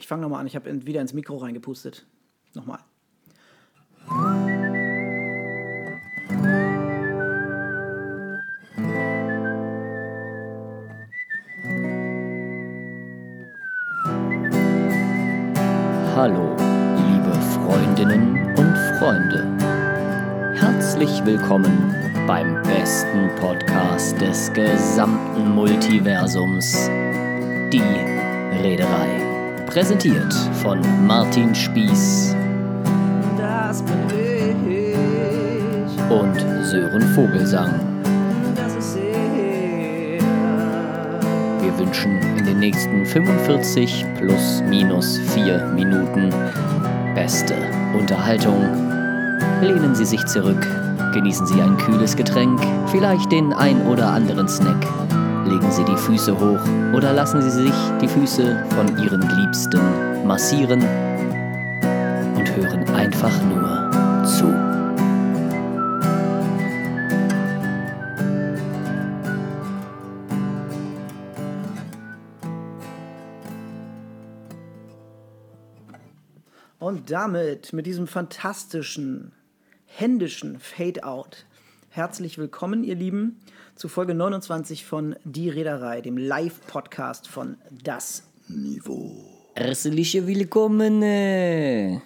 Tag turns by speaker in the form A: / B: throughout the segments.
A: fange nochmal an. Ich habe wieder ins Mikro reingepustet. Nochmal.
B: Hallo, liebe Freundinnen und Freunde. Herzlich willkommen beim besten Podcast des gesamten Multiversums, die Reederei. Präsentiert von Martin Spieß
A: Das bin ich.
B: und Sören Vogelsang.
A: Das ist er.
B: Wir wünschen in den nächsten 45 plus minus 4 Minuten beste Unterhaltung. Lehnen Sie sich zurück, genießen Sie ein kühles Getränk, vielleicht den ein oder anderen Snack. Legen Sie die Füße hoch oder lassen Sie sich die Füße von Ihren Liebsten massieren und hören einfach nur zu.
A: Und damit, mit diesem fantastischen, händischen Fade-Out, herzlich willkommen, ihr Lieben, zu Folge 29 von Die Reederei, dem Live-Podcast von Das Niveau.
B: Herzlich willkommen.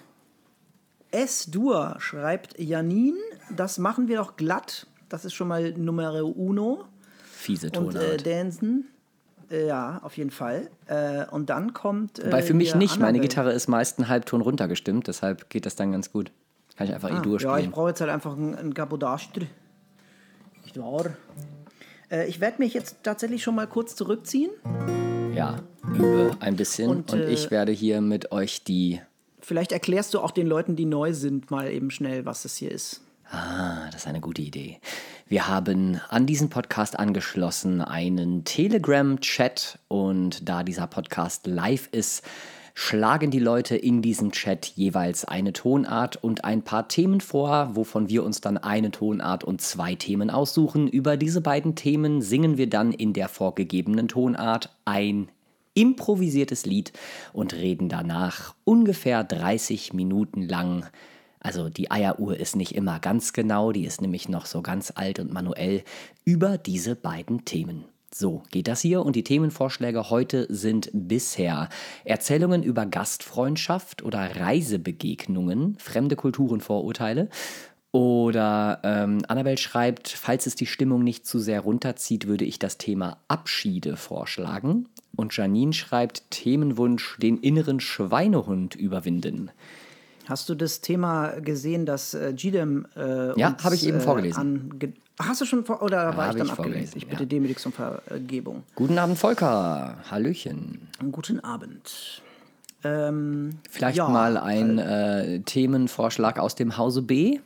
A: S-Dur schreibt Janine, das machen wir doch glatt. Das ist schon mal Numero uno.
B: Fiese
A: Und
B: Tonart.
A: Dansen, ja, auf jeden Fall. Und dann kommt
B: Wobei für mich
A: hier
B: nicht, meine
A: Annabelle.
B: Gitarre ist meist einen Halbton runtergestimmt, deshalb geht das dann ganz gut. Kann ich einfach E-Dur
A: Ja, ich
B: spielen.
A: brauche jetzt halt einfach ein Gabodage. Nicht wahr? Ich werde mich jetzt tatsächlich schon mal kurz zurückziehen.
B: Ja, übe ein bisschen
A: Und,
B: und ich werde hier mit euch die...
A: Vielleicht erklärst du auch den Leuten, die neu sind, mal eben schnell, was das hier ist.
B: Ah, das ist eine gute Idee. Wir haben an diesen Podcast angeschlossen einen Telegram-Chat und da dieser Podcast live ist, schlagen die Leute in diesem Chat jeweils eine Tonart und ein paar Themen vor, wovon wir uns dann eine Tonart und 2 Themen aussuchen. Über diese beiden Themen singen wir dann in der vorgegebenen Tonart ein improvisiertes Lied und reden danach ungefähr 30 Minuten lang. Also die Eieruhr ist nicht immer ganz genau, die ist nämlich noch so ganz alt und manuell über diese beiden Themen. So geht das hier und die Themenvorschläge heute sind bisher Erzählungen über Gastfreundschaft oder Reisebegegnungen, fremde Kulturen, Vorurteile. Oder Annabelle schreibt, falls es die Stimmung nicht zu sehr runterzieht, würde ich das Thema Abschiede vorschlagen. Und Janine schreibt, Themenwunsch, den inneren Schweinehund überwinden.
A: Hast du das Thema gesehen, dass Gidem
B: Ja,
A: uns,
B: habe ich eben vorgelesen.
A: Hast du schon oder war
B: habe
A: ich dann
B: ich
A: abgelenkt?
B: vorgelesen,
A: Ich bitte
B: ja.
A: demütigst um Vergebung.
B: Guten Abend, Volker. Hallöchen.
A: Guten Abend.
B: Vielleicht
A: ja,
B: mal ein Themenvorschlag aus dem Hause B.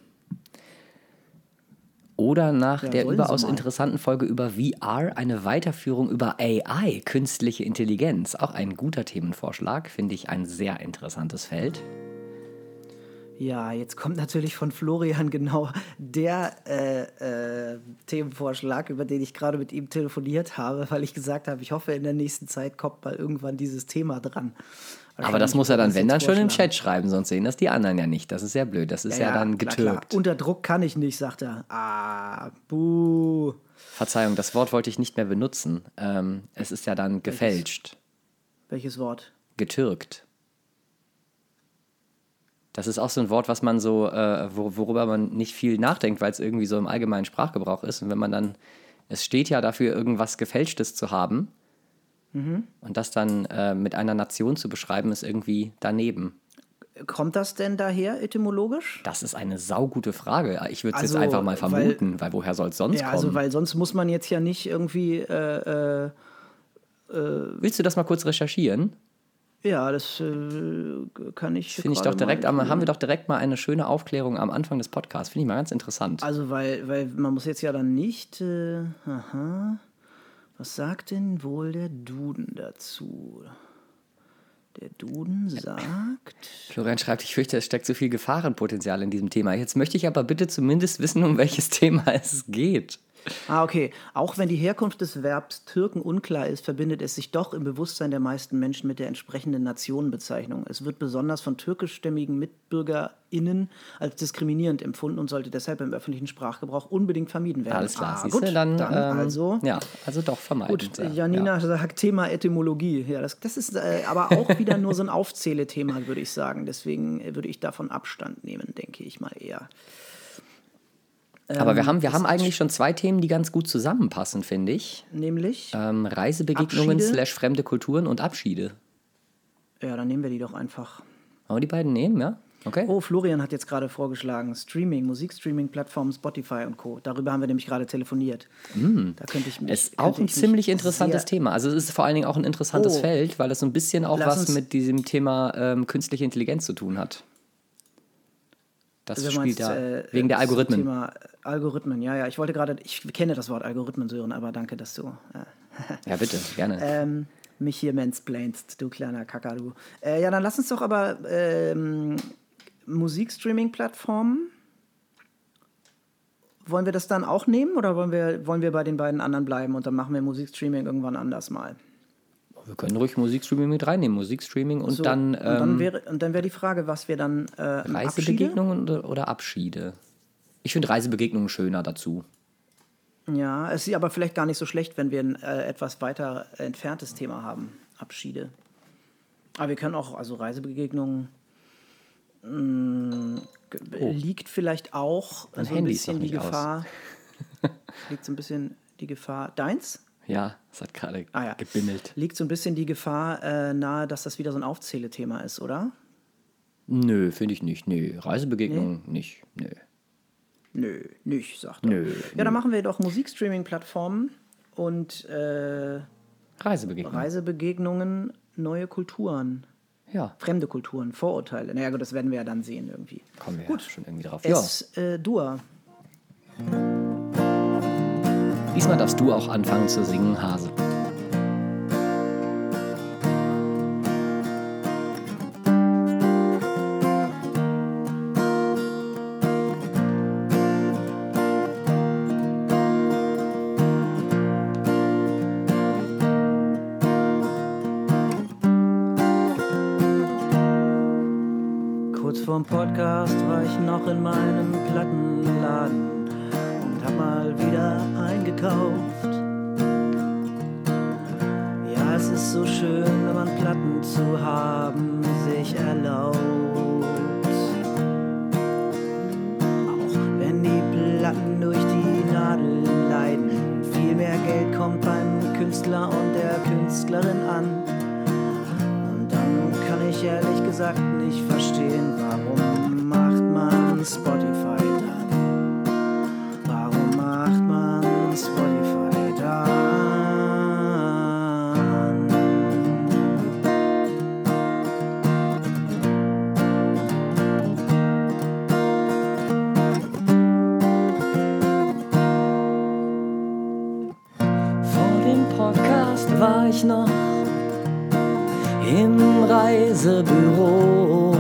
B: Oder nach
A: Ja,
B: der
A: wollen Sie
B: überaus
A: mal.
B: interessanten Folge über VR eine Weiterführung über AI, künstliche Intelligenz. Auch ein guter Themenvorschlag, finde ich ein sehr interessantes Feld.
A: Ja, jetzt kommt natürlich von Florian genau der Themenvorschlag, über den ich gerade mit ihm telefoniert habe, weil ich gesagt habe, ich hoffe, in der nächsten Zeit kommt mal irgendwann dieses Thema dran.
B: Aber das muss er dann,
A: Wahrscheinlich
B: wenn dann,
A: jetzt
B: schon im
A: vorschlagen.
B: Chat schreiben, sonst sehen das die anderen ja nicht. Das ist ja blöd, das ist ja, dann
A: klar,
B: getürkt.
A: Klar. Unter Druck kann ich nicht, sagt er. Buh.
B: Verzeihung, das Wort wollte ich nicht mehr benutzen. Es ist ja dann gefälscht,
A: Welches Wort?
B: getürkt. Das ist auch so ein Wort, was man so, worüber man nicht viel nachdenkt, weil es irgendwie so im allgemeinen Sprachgebrauch ist. Und wenn man dann, es steht ja dafür, irgendwas Gefälschtes zu haben. Und das dann mit einer Nation zu beschreiben, ist irgendwie daneben.
A: Kommt das denn daher etymologisch?
B: Das ist eine saugute Frage. Ich würde es
A: Also,
B: jetzt einfach mal vermuten, weil woher soll es sonst
A: Ja,
B: kommen?
A: also weil sonst muss man jetzt ja nicht irgendwie,
B: Willst du das mal kurz recherchieren?
A: ja, das kann ich
B: Finde ich
A: gerade
B: doch direkt,
A: mal tun.
B: haben wir doch direkt mal eine schöne Aufklärung am Anfang des Podcasts. Finde ich mal ganz interessant.
A: Also weil man muss jetzt ja dann nicht, was sagt denn wohl der Duden dazu? Der Duden sagt,
B: Florian schreibt, ich fürchte, es steckt so viel Gefahrenpotenzial in diesem Thema. Jetzt möchte ich aber bitte zumindest wissen, um welches Thema es geht.
A: Okay. Auch wenn die Herkunft des Verbs Türken unklar ist, verbindet es sich doch im Bewusstsein der meisten Menschen mit der entsprechenden Nationenbezeichnung. Es wird besonders von türkischstämmigen MitbürgerInnen als diskriminierend empfunden und sollte deshalb im öffentlichen Sprachgebrauch unbedingt vermieden werden.
B: Alles klar, siehst
A: gut,
B: du, dann
A: also.
B: ja, also doch vermeiden.
A: Gut, Janina sagt Thema Etymologie. Ja, das ist aber auch wieder nur so ein Aufzählethema, würde ich sagen. Deswegen würde ich davon Abstand nehmen, denke ich mal eher.
B: Aber wir haben eigentlich schon 2 Themen, die ganz gut zusammenpassen, finde ich.
A: Nämlich?
B: Reisebegegnungen
A: Abschiede?
B: / fremde Kulturen und Abschiede.
A: Ja, dann nehmen wir die doch einfach.
B: Wollen wir die beiden nehmen, ja? Okay.
A: Oh, Florian hat jetzt gerade vorgeschlagen, Musikstreaming-Plattformen, Spotify und Co. Darüber haben wir nämlich gerade telefoniert. Da könnte ich mich.
B: Ist auch ein ziemlich interessantes Thema. Also es ist vor allen Dingen auch ein interessantes Feld, weil es so ein bisschen auch was mit diesem Thema künstliche Intelligenz zu tun hat. Das spielt da wegen der Algorithmen.
A: Thema Algorithmen, ja. Ich wollte gerade, ich kenne das Wort Algorithmen, Sören, aber danke, dass du
B: ja, bitte, gerne.
A: mich hier mansplainst, du kleiner Kakadu. Ja, dann lass uns doch aber Musikstreaming-Plattformen. Wollen wir das dann auch nehmen oder wollen wir bei den beiden anderen bleiben und dann machen wir Musikstreaming irgendwann anders mal?
B: Wir können ruhig Musikstreaming mit reinnehmen. Musikstreaming und
A: So,
B: dann.
A: dann wäre die Frage, was wir dann.
B: Reisebegegnungen oder Abschiede? Ich finde Reisebegegnungen schöner dazu.
A: Ja, es ist aber vielleicht gar nicht so schlecht, wenn wir ein etwas weiter entferntes Thema haben. Abschiede. Aber wir können auch, also Reisebegegnungen. Liegt vielleicht auch so ein bisschen die Gefahr. Liegt so ein bisschen die Gefahr. Deins?
B: Ja, es hat gerade gebimmelt.
A: Liegt so ein bisschen die Gefahr nahe, dass das wieder so ein Aufzählethema ist, oder?
B: Nö, finde ich nicht. Nö, Reisebegegnungen nicht. Nö.
A: Nö, nicht, sagt er. Ja, dann machen wir doch Musikstreaming-Plattformen und Reisebegegnungen, neue Kulturen.
B: Ja.
A: Fremde Kulturen, Vorurteile. Naja, gut, das werden wir ja dann sehen irgendwie.
B: Kommen wir gut. Ja schon irgendwie drauf.
A: Dua.
B: Diesmal darfst du auch anfangen zu singen, Hase.
A: Kurz vorm Podcast war ich noch in meinem Plattenladen und hab mal wieder eingekauft. Ja, es ist so schön, wenn man Platten zu haben sich erlaubt. Auch wenn die Platten durch die Nadel leiden, viel mehr Geld kommt beim Künstler und der Künstlerin an. Und dann kann ich ehrlich gesagt nicht verstehen, warum macht man Spotify dann? Warum macht man Spotify dann?
B: Vor dem Podcast war ich noch im Reisebüro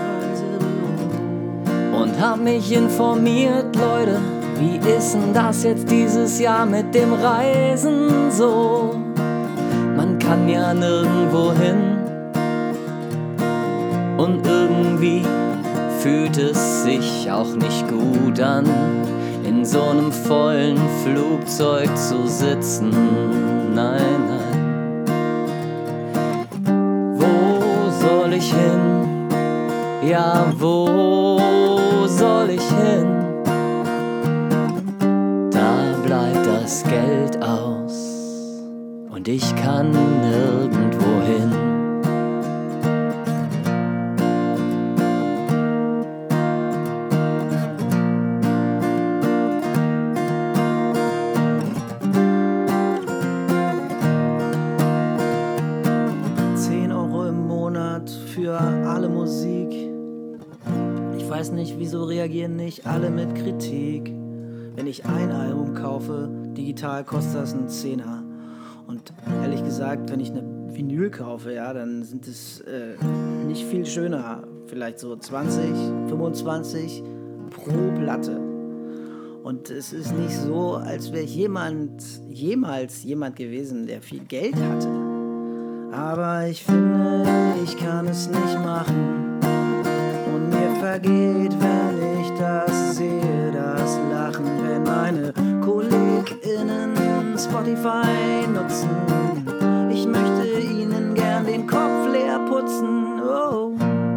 B: und hab mich informiert, Leute, wie ist denn das jetzt dieses Jahr mit dem Reisen so? Man kann ja nirgendwo hin und irgendwie fühlt es sich auch nicht gut an, in so einem vollen Flugzeug zu sitzen. Nein, nein. Wo soll ich hin? Ja, wo soll ich hin? Da bleibt das Geld aus und ich kann nirgendwo hin.
A: Ich weiß nicht, wieso reagieren nicht alle mit Kritik. Wenn ich ein Album kaufe, digital kostet das einen Zehner. Und ehrlich gesagt, wenn ich eine Vinyl kaufe, ja, dann sind es nicht viel schöner. Vielleicht so 20, 25 pro Platte. Und es ist nicht so, als wäre ich jemals jemand gewesen, der viel Geld hatte. Aber ich finde, ich kann es nicht machen. Und mir vergeht, wenn ich das sehe, das Lachen, wenn meine KollegInnen Spotify nutzen. Ich möchte ihnen gern den Kopf leer putzen. Oh.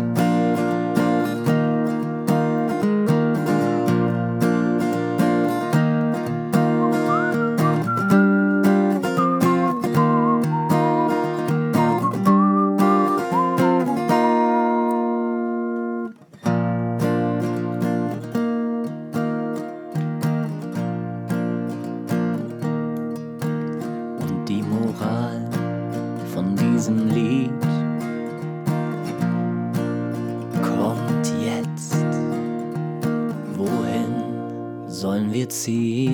B: Ziehen,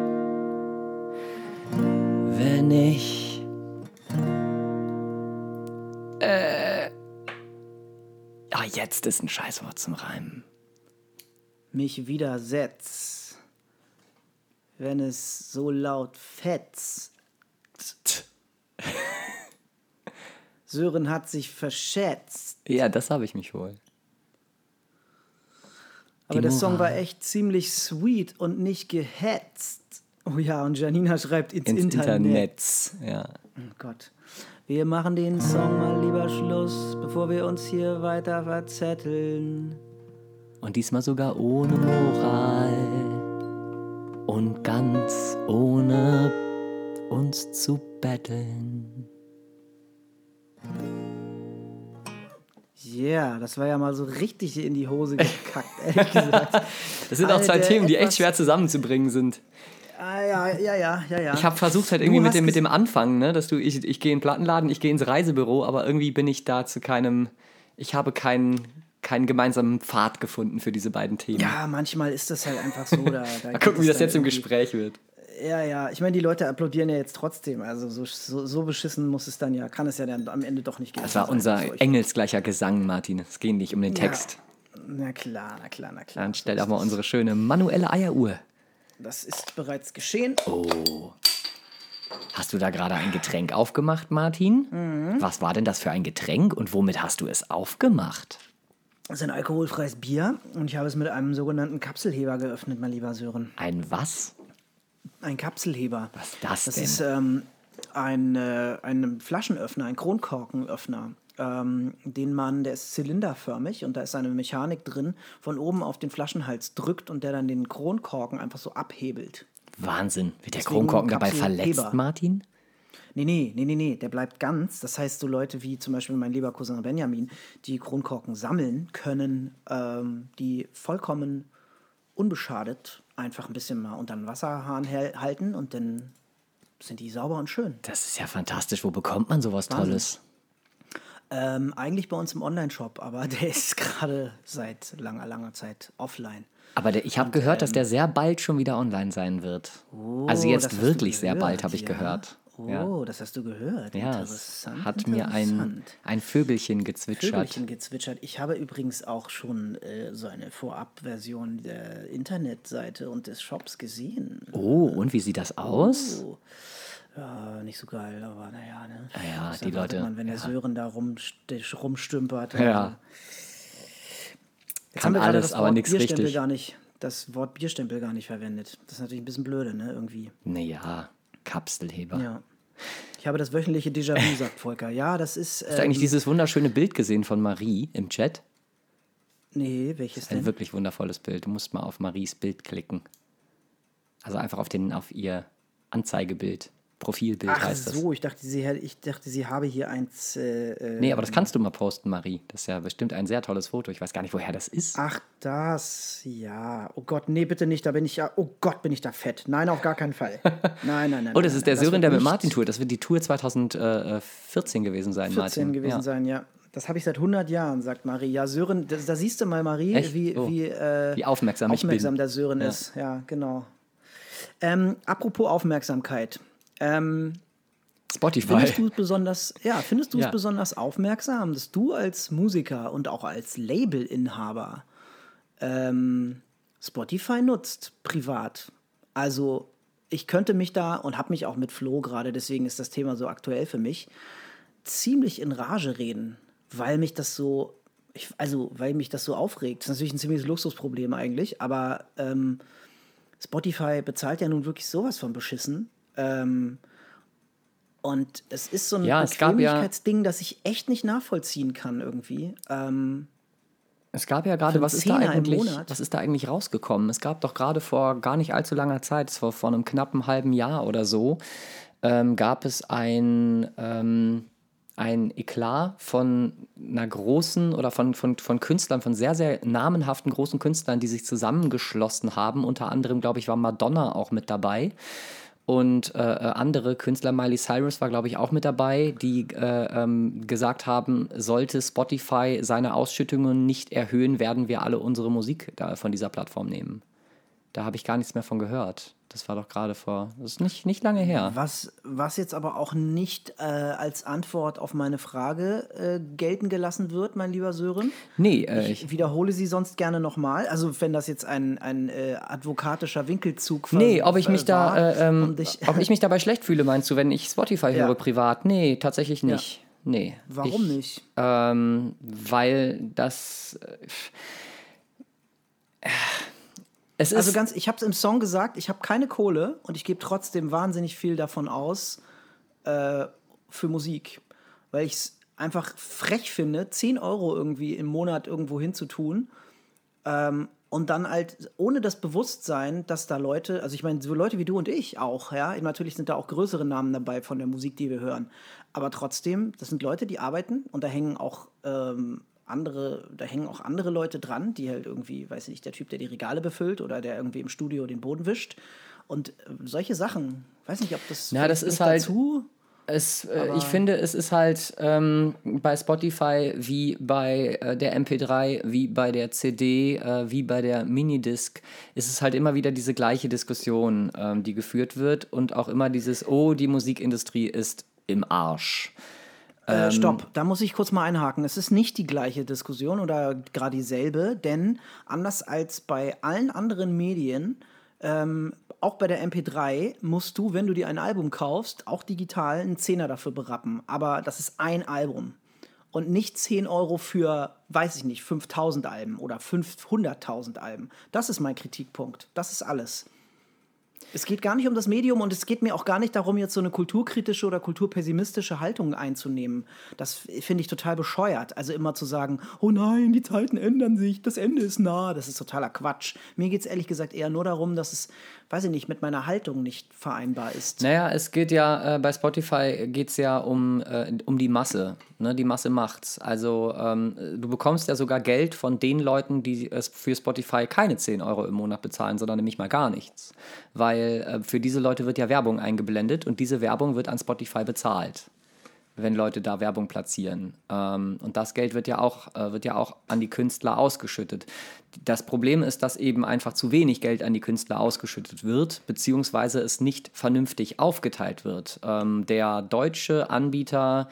B: wenn ich jetzt ist ein Scheißwort zum Reimen.
A: Mich widersetzt, wenn es so laut fetzt. Sören hat sich verschätzt.
B: Ja, das habe ich mich wohl.
A: Aber der Song war echt ziemlich sweet und nicht gehetzt. Oh ja, und Janina schreibt ins Internet.
B: Ja.
A: Oh Gott. Wir machen den Song mal lieber Schluss, bevor wir uns hier weiter verzetteln.
B: Und diesmal sogar ohne Moral. Und ganz ohne uns zu betteln.
A: Ja, yeah, das war ja mal so richtig in die Hose gekackt, ehrlich gesagt.
B: Das sind auch zwei Themen, die echt schwer zusammenzubringen sind.
A: Ja.
B: Ich habe versucht halt irgendwie mit dem Anfang, ne, dass ich gehe in den Plattenladen, ich gehe ins Reisebüro, aber irgendwie bin ich da ich habe keinen gemeinsamen Pfad gefunden für diese beiden Themen.
A: Ja, manchmal ist das halt einfach so. Da
B: mal gucken, wie das jetzt im Gespräch wird.
A: Ja, ich meine, die Leute applaudieren ja jetzt trotzdem, also so beschissen kann es ja dann am Ende doch nicht gehen.
B: Das war unser engelsgleicher Gesang, Martin, es geht nicht um den Text.
A: Na klar.
B: Dann stell doch mal unsere schöne manuelle Eieruhr.
A: Das ist bereits geschehen.
B: Oh. Hast du da gerade ein Getränk aufgemacht, Martin? Mhm. Was war denn das für ein Getränk und womit hast du es aufgemacht?
A: Das ist ein alkoholfreies Bier und ich habe es mit einem sogenannten Kapselheber geöffnet, mein lieber Sören.
B: Ein was?
A: Ein Kapselheber.
B: Was ist das denn?
A: Das ist ein Flaschenöffner, ein Kronkorkenöffner. Der ist zylinderförmig und da ist eine Mechanik drin, von oben auf den Flaschenhals drückt und der dann den Kronkorken einfach so abhebelt.
B: Wahnsinn. Wird der Kronkorken dabei verletzt, Martin?
A: Nee, der bleibt ganz. Das heißt, so Leute wie zum Beispiel mein lieber Cousin Benjamin, die Kronkorken sammeln, können die vollkommen unbeschadet einfach ein bisschen mal unter den Wasserhahn halten und dann sind die sauber und schön.
B: Das ist ja fantastisch. Wo bekommt man sowas
A: Wahnsinn.
B: Tolles?
A: Eigentlich bei uns im Online-Shop, aber der ist gerade seit langer Zeit offline.
B: Aber ich habe gehört, dass der sehr bald schon wieder online sein wird. Also jetzt wirklich sehr bald, habe ich gehört.
A: Oh,
B: ja.
A: Das hast du gehört.
B: Ja,
A: interessant.
B: Hat mir ein Vögelchen gezwitschert.
A: Ich habe übrigens auch schon so eine Vorabversion der Internetseite und des Shops gesehen.
B: Oh, und wie sieht das aus?
A: Ja, nicht so geil, aber naja. Ne?
B: Ja, die Leute.
A: Wenn der Sören da rumstümpert.
B: Ja.
A: Jetzt haben wir gerade das
B: aber
A: Wort
B: nichts richtig.
A: Das Wort Bierstempel gar nicht verwendet. Das ist natürlich ein bisschen blöde, ne, irgendwie.
B: Naja, Kapselheber.
A: Ja. Ich habe das wöchentliche Déjà-vu, sagt Volker. Ja, das ist...
B: Hast du eigentlich dieses wunderschöne Bild gesehen von Marie im Chat?
A: Nee, welches denn?
B: Ein wirklich wundervolles Bild. Du musst mal auf Maries Bild klicken. Also einfach auf ihr Anzeigebild. Profilbild heißt das.
A: Ach so, ich dachte, sie habe hier eins...
B: nee, aber das kannst du mal posten, Marie. Das ist ja bestimmt ein sehr tolles Foto. Ich weiß gar nicht, woher das ist.
A: Ach, ja. Oh Gott, nee, bitte nicht. Oh Gott, bin ich da fett. Nein, auf gar keinen Fall. Nein.
B: Oh, das ist der Sören, der mit Martin tourt. Das wird die Tour 2014 gewesen sein, Martin.
A: Sein, ja. Das habe ich seit 100 Jahren, sagt Marie. Ja, Sören, da siehst du mal, Marie, wie
B: aufmerksam
A: der Sören ist. Ja, genau. Apropos Aufmerksamkeit.
B: Spotify.
A: Findest du es besonders aufmerksam, dass du als Musiker und auch als Labelinhaber Spotify nutzt privat. Also ich könnte mich da, und habe mich auch mit Flo gerade, deswegen ist das Thema so aktuell für mich, ziemlich in Rage reden, weil mich das so, weil mich das so aufregt. Das ist natürlich ein ziemliches Luxusproblem eigentlich, aber Spotify bezahlt ja nun wirklich sowas von beschissen. Und es ist so ein
B: Ja, es gab ja,
A: Bequemlichkeitsding, das ich echt nicht nachvollziehen kann irgendwie.
B: es gab ja
A: Für
B: gerade,
A: einen Zehner im Monat.
B: was ist da eigentlich rausgekommen? Es gab doch gerade vor gar nicht allzu langer Zeit, vor einem knappen halben Jahr oder so, gab es ein Eklat von einer großen oder von Künstlern, von sehr, sehr namenhaften großen Künstlern, die sich zusammengeschlossen haben. Unter anderem, glaube ich, war Madonna auch mit dabei. Und andere Künstler, Miley Cyrus war, glaube ich, auch mit dabei, die gesagt haben, sollte Spotify seine Ausschüttungen nicht erhöhen, werden wir alle unsere Musik von dieser Plattform nehmen. Da habe ich gar nichts mehr von gehört. Das war doch gerade das ist nicht lange her.
A: Was jetzt aber auch nicht als Antwort auf meine Frage gelten gelassen wird, mein lieber Sören.
B: Nee,
A: Ich wiederhole sie sonst gerne nochmal. Also wenn das jetzt ein advokatischer Winkelzug
B: nee, ob ich mich
A: war,
B: ob ich mich dabei schlecht fühle, meinst du, wenn ich Spotify höre privat? Nee, tatsächlich nicht. Ja. Nee.
A: Warum nicht?
B: Weil das es
A: Also
B: ist
A: ich habe es im Song gesagt, ich habe keine Kohle und ich gebe trotzdem wahnsinnig viel davon aus für Musik. Weil ich es einfach frech finde, 10 Euro irgendwie im Monat irgendwo hinzutun und dann halt ohne das Bewusstsein, dass da Leute, also ich meine, so Leute wie du und ich auch, ja, natürlich sind da auch größere Namen dabei von der Musik, die wir hören, aber trotzdem, das sind Leute, die arbeiten und da hängen auch andere Leute dran, die halt irgendwie, weiß ich nicht, der Typ, der die Regale befüllt oder der irgendwie im Studio den Boden wischt und solche Sachen, weiß nicht, ob das
B: ja, das ist halt
A: dazu.
B: ich finde, es ist halt bei Spotify wie bei der MP3, wie bei der CD, wie bei der Minidisc, ist es halt immer wieder diese gleiche Diskussion, die geführt wird und auch immer dieses, oh, die Musikindustrie ist im Arsch.
A: Stopp, da muss ich kurz mal einhaken. Es ist nicht die gleiche Diskussion oder gerade dieselbe, denn anders als bei allen anderen Medien, auch bei der MP3 musst du, wenn du dir ein Album kaufst, auch digital einen Zehner dafür berappen. Aber das ist ein Album und nicht 10 Euro für, weiß ich nicht, 5.000 Alben oder 500.000 Alben. Das ist mein Kritikpunkt. Das ist alles. Es geht gar nicht um das Medium und es geht mir auch gar nicht darum, jetzt so eine kulturkritische oder kulturpessimistische Haltung einzunehmen. Das finde ich total bescheuert. Also immer zu sagen, oh nein, die Zeiten ändern sich, das Ende ist nah. Das ist totaler Quatsch. Mir geht es ehrlich gesagt eher nur darum, dass es, weiß ich nicht, mit meiner Haltung nicht vereinbar ist.
B: Naja, es geht ja, bei Spotify geht es ja um die Masse. Ne? Die Masse macht's. Also du bekommst ja sogar Geld von den Leuten, die für Spotify keine 10 Euro im Monat bezahlen, sondern nämlich mal gar nichts. Weil für diese Leute wird ja Werbung eingeblendet und diese Werbung wird an Spotify bezahlt, wenn Leute da Werbung platzieren. Und das Geld wird ja auch an die Künstler ausgeschüttet. Das Problem ist, dass eben einfach zu wenig Geld an die Künstler ausgeschüttet wird, beziehungsweise es nicht vernünftig aufgeteilt wird. Der deutsche Anbieter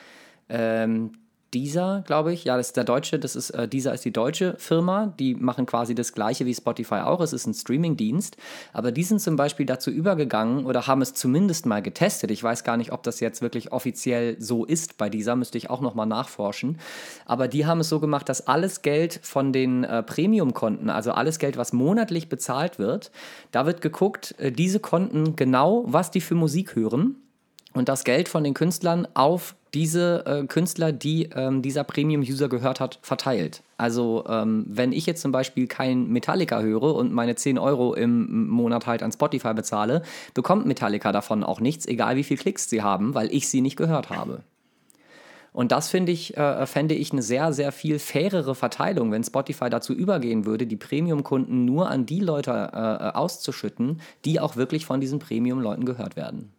B: Deezer, glaube ich. Ja, das ist der deutsche, Deezer ist die deutsche Firma. Die machen quasi das Gleiche wie Spotify auch. Es ist ein Streaming-Dienst. Aber die sind zum Beispiel dazu übergegangen oder haben es zumindest mal getestet. Ich weiß gar nicht, ob das jetzt wirklich offiziell so ist bei Deezer. Müsste ich auch nochmal nachforschen. Aber die haben es so gemacht, dass alles Geld von den Premium-Konten, also alles Geld, was monatlich bezahlt wird, da wird geguckt, diese Konten genau, was die für Musik hören. Und das Geld von den Künstlern auf diese Künstler, die dieser Premium-User gehört hat, verteilt. Also wenn ich jetzt zum Beispiel kein Metallica höre und meine 10 Euro im Monat halt an Spotify bezahle, bekommt Metallica davon auch nichts, egal wie viel Klicks sie haben, weil ich sie nicht gehört habe. Und das fände ich eine sehr, sehr viel fairere Verteilung, wenn Spotify dazu übergehen würde, die Premium-Kunden nur an die Leute auszuschütten, die auch wirklich von diesen Premium-Leuten gehört werden.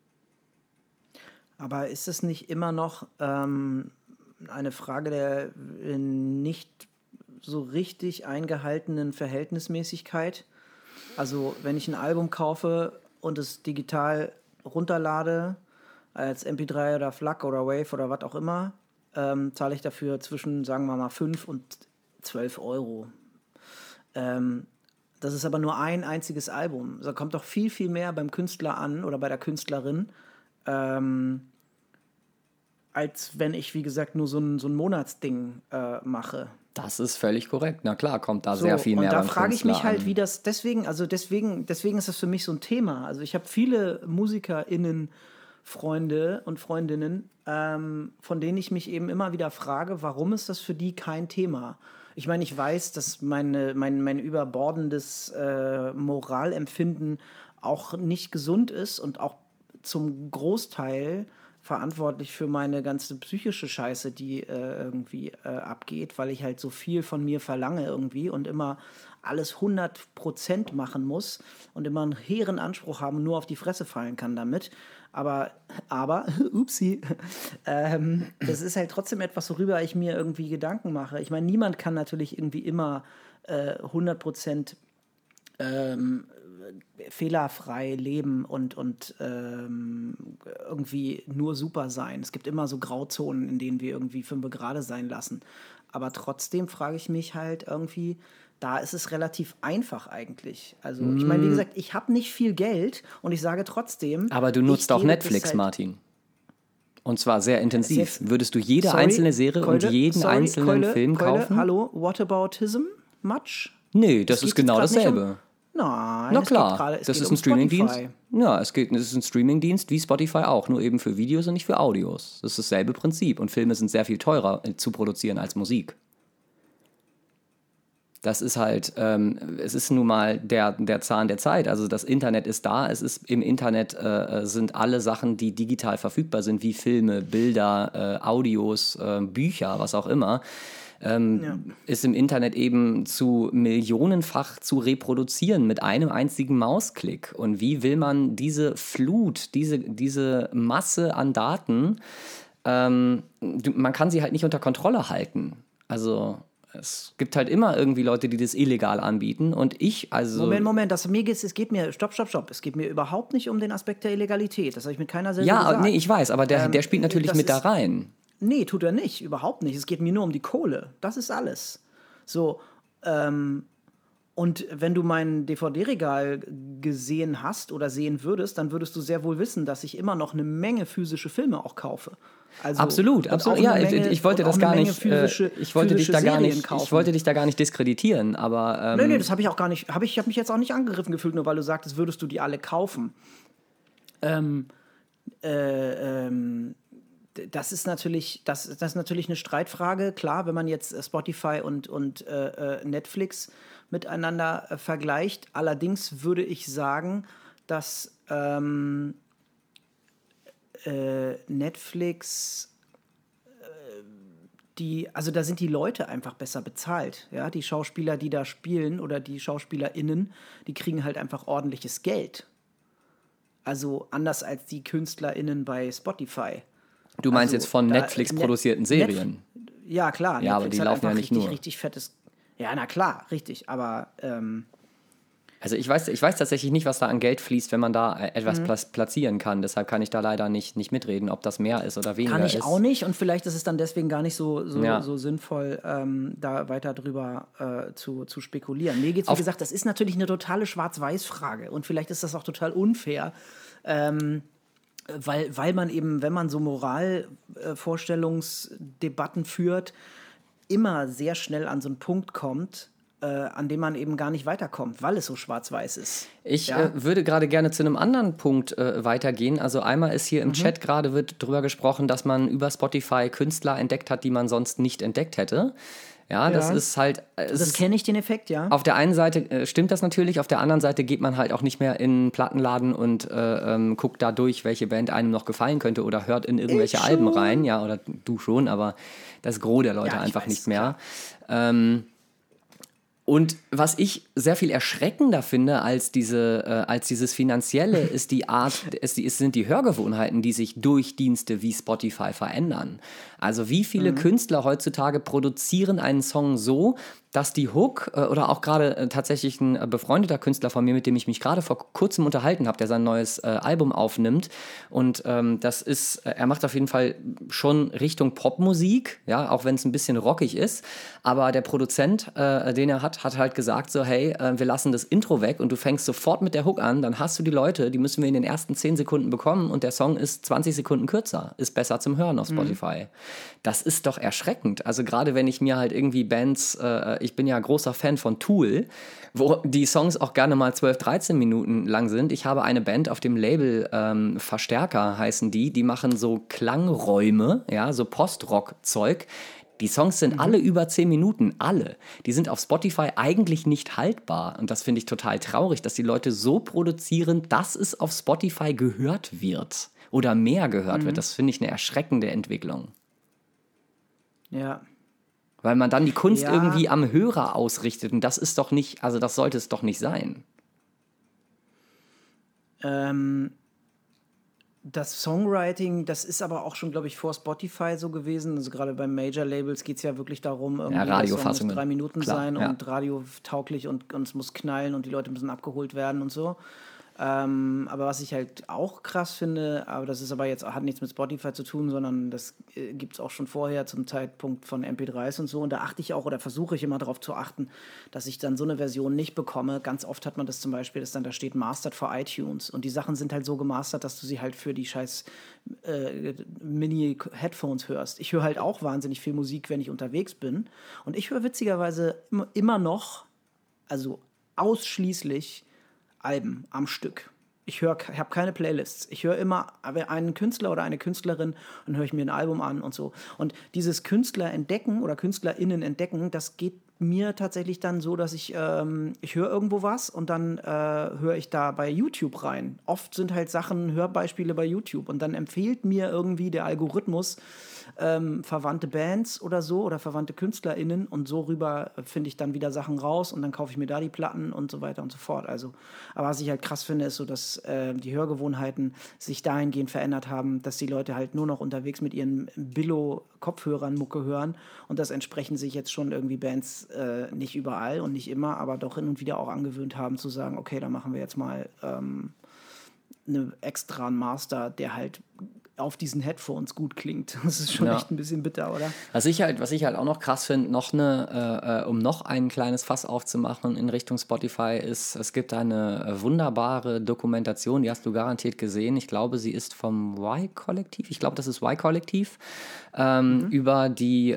A: Aber ist es nicht immer noch eine Frage der nicht so richtig eingehaltenen Verhältnismäßigkeit? Also wenn ich ein Album kaufe und es digital runterlade, als MP3 oder FLAC oder Wave oder was auch immer, zahle ich dafür zwischen, sagen wir mal, 5 und 12 Euro. Das ist aber nur ein einziges Album. Da kommt doch viel, viel mehr beim Künstler an oder bei der Künstlerin, als wenn ich, wie gesagt, nur so ein Monatsding mache.
B: Das ist völlig korrekt. Na klar, kommt da sehr viel mehr
A: und da
B: beim
A: frage ich
B: Künstler
A: mich halt,
B: an.
A: wie das deswegen ist das für mich so ein Thema. Also ich habe viele MusikerInnen, Freunde und Freundinnen, von denen ich mich eben immer wieder frage, warum ist das für die kein Thema? Ich meine, ich weiß, dass mein überbordendes Moralempfinden auch nicht gesund ist und auch zum Großteil verantwortlich für meine ganze psychische Scheiße, die irgendwie abgeht, weil ich halt so viel von mir verlange irgendwie und immer alles 100% machen muss und immer einen hehren Anspruch haben und nur auf die Fresse fallen kann damit. Aber upsi, das ist halt trotzdem etwas, worüber ich mir irgendwie Gedanken mache. Ich meine, niemand kann natürlich irgendwie immer 100% fehlerfrei leben und irgendwie nur super sein. Es gibt immer so Grauzonen, in denen wir irgendwie 5 gerade sein lassen. Aber trotzdem frage ich mich halt irgendwie, da ist es relativ einfach eigentlich. Also ich meine, wie gesagt, ich habe nicht viel Geld und ich sage trotzdem...
B: Aber du nutzt auch Netflix, Martin. Und zwar sehr intensiv. Würdest du jede einzelne Serie und jeden einzelnen Film kaufen?
A: Hallo, Whataboutism? Much?
B: Nee, das ist genau dasselbe.
A: Nein,
B: na klar, das ist ein Streamingdienst. Ja, es ist ein Streamingdienst wie Spotify auch, nur eben für Videos und nicht für Audios. Das ist dasselbe Prinzip und Filme sind sehr viel teurer zu produzieren als Musik. Das ist halt, es ist nun mal der Zahn der Zeit. Also das Internet ist da, es ist im Internet sind alle Sachen, die digital verfügbar sind, wie Filme, Bilder, Audios, Bücher, was auch immer. Ist im Internet eben zu millionenfach zu reproduzieren mit einem einzigen Mausklick. Und wie will man diese Flut, diese Masse an Daten, man kann sie halt nicht unter Kontrolle halten. Also es gibt halt immer irgendwie Leute, die das illegal anbieten und
A: Moment, es geht mir, stopp, es geht mir überhaupt nicht um den Aspekt der Illegalität, das habe ich mit keiner Silbe gesagt.
B: Ja, nee, ich weiß, aber der spielt natürlich mit da rein.
A: Nee, tut er nicht, überhaupt nicht. Es geht mir nur um die Kohle. Das ist alles. So, und wenn du mein DVD-Regal gesehen hast oder sehen würdest, dann würdest du sehr wohl wissen, dass ich immer noch eine Menge physische Filme auch kaufe. Also,
B: absolut. Ja, ich wollte das gar nicht. Ich wollte dich da gar nicht diskreditieren, aber.
A: Nee, das habe ich auch gar nicht. Ich habe mich jetzt auch nicht angegriffen gefühlt, nur weil du sagtest, würdest du die alle kaufen. Das ist natürlich eine Streitfrage. Klar, wenn man jetzt Spotify und Netflix miteinander vergleicht. Allerdings würde ich sagen, dass Netflix da sind die Leute einfach besser bezahlt. Ja? Die Schauspieler, die da spielen oder die SchauspielerInnen, die kriegen halt einfach ordentliches Geld. Also anders als die KünstlerInnen bei Spotify.
B: Du meinst jetzt von Netflix produzierten Serien?
A: Ja, klar.
B: Ja, aber die laufen ja nicht nur.
A: Richtig fettes. Ja, na klar, richtig. Aber
B: also ich weiß tatsächlich nicht, was da an Geld fließt, wenn man da etwas platzieren kann. Deshalb kann ich da leider nicht mitreden, ob das mehr ist oder weniger ist.
A: Kann ich auch nicht und vielleicht ist es dann deswegen gar nicht so sinnvoll, da weiter drüber zu spekulieren. Mir geht es, wie gesagt, das ist natürlich eine totale Schwarz-Weiß-Frage und vielleicht ist das auch total unfair, weil man eben, wenn man so Moralvorstellungsdebatten führt, immer sehr schnell an so einen Punkt kommt, an dem man eben gar nicht weiterkommt, weil es so schwarz-weiß ist.
B: Ich würde gerade gerne zu einem anderen Punkt weitergehen. Also einmal ist hier im Chat gerade wird drüber gesprochen, dass man über Spotify Künstler entdeckt hat, die man sonst nicht entdeckt hätte. Ja, das ist halt...
A: Das kenne ich, den Effekt, ja.
B: Auf der einen Seite stimmt das natürlich, auf der anderen Seite geht man halt auch nicht mehr in einen Plattenladen und guckt da durch, welche Band einem noch gefallen könnte oder hört in irgendwelche Alben rein. Ja, oder du schon, aber das Gros der Leute einfach nicht mehr. Und was ich sehr viel erschreckender finde als dieses Finanzielle, ist sind die Hörgewohnheiten, die sich durch Dienste wie Spotify verändern. Also wie viele Künstler heutzutage produzieren einen Song so, dass die Hook oder auch gerade tatsächlich ein befreundeter Künstler von mir, mit dem ich mich gerade vor kurzem unterhalten habe, der sein neues Album aufnimmt und er macht auf jeden Fall schon Richtung Popmusik, ja, auch wenn es ein bisschen rockig ist, aber der Produzent, den er hat hat halt gesagt so, hey, wir lassen das Intro weg und du fängst sofort mit der Hook an, dann hast du die Leute, die müssen wir in den ersten 10 Sekunden bekommen und der Song ist 20 Sekunden kürzer, ist besser zum Hören auf Spotify. Das ist doch erschreckend. Also gerade wenn ich mir halt irgendwie Bands, ich bin ja großer Fan von Tool, wo die Songs auch gerne mal 12, 13 Minuten lang sind. Ich habe eine Band auf dem Label, Verstärker heißen die machen so Klangräume, ja, so Post-Rock-Zeug. Die Songs sind alle über 10 Minuten, alle. Die sind auf Spotify eigentlich nicht haltbar. Und das finde ich total traurig, dass die Leute so produzieren, dass es auf Spotify gehört wird oder mehr gehört wird. Das finde ich eine erschreckende Entwicklung.
A: Ja.
B: Weil man dann die Kunst irgendwie am Hörer ausrichtet. Und das ist doch nicht, also das sollte es doch nicht sein.
A: Das Songwriting, das ist aber auch schon, glaube ich, vor Spotify so gewesen. Also gerade bei Major-Labels geht es ja wirklich darum, irgendwie der Song muss 3 Minuten sein und radiotauglich und es muss knallen und die Leute müssen abgeholt werden und so. Aber was ich halt auch krass finde, aber das ist aber jetzt, hat nichts mit Spotify zu tun, sondern das gibt es auch schon vorher zum Zeitpunkt von MP3s und so. Und da achte ich auch oder versuche ich immer darauf zu achten, dass ich dann so eine Version nicht bekomme. Ganz oft hat man das zum Beispiel, dass dann da steht Mastered for iTunes. Und die Sachen sind halt so gemastert, dass du sie halt für die scheiß Mini-Headphones hörst. Ich höre halt auch wahnsinnig viel Musik, wenn ich unterwegs bin. Und ich höre witzigerweise immer noch, also ausschließlich Alben am Stück. Ich habe keine Playlists. Ich höre immer einen Künstler oder eine Künstlerin und höre ich mir ein Album an und so. Und dieses Künstler entdecken oder KünstlerInnen entdecken, das geht mir tatsächlich dann so, dass ich höre irgendwo was und dann höre ich da bei YouTube rein. Oft sind halt Sachen, Hörbeispiele bei YouTube und dann empfiehlt mir irgendwie der Algorithmus verwandte Bands oder so oder verwandte KünstlerInnen und so rüber finde ich dann wieder Sachen raus und dann kaufe ich mir da die Platten und so weiter und so fort. Also, aber was ich halt krass finde, ist so, dass die Hörgewohnheiten sich dahingehend verändert haben, dass die Leute halt nur noch unterwegs mit ihren Billo-Kopfhörern Mucke hören und das entsprechend sich jetzt schon irgendwie Bands nicht überall und nicht immer, aber doch hin und wieder auch angewöhnt haben zu sagen, okay, dann machen wir jetzt mal eine extra einen Master, der halt auf diesen Headphones gut klingt. Das ist schon echt ein bisschen bitter, oder?
B: Was ich halt auch noch krass finde, um noch ein kleines Fass aufzumachen in Richtung Spotify, ist, es gibt eine wunderbare Dokumentation, die hast du garantiert gesehen. Ich glaube, sie ist vom Y-Kollektiv. Ich glaube, das ist Y-Kollektiv. Über die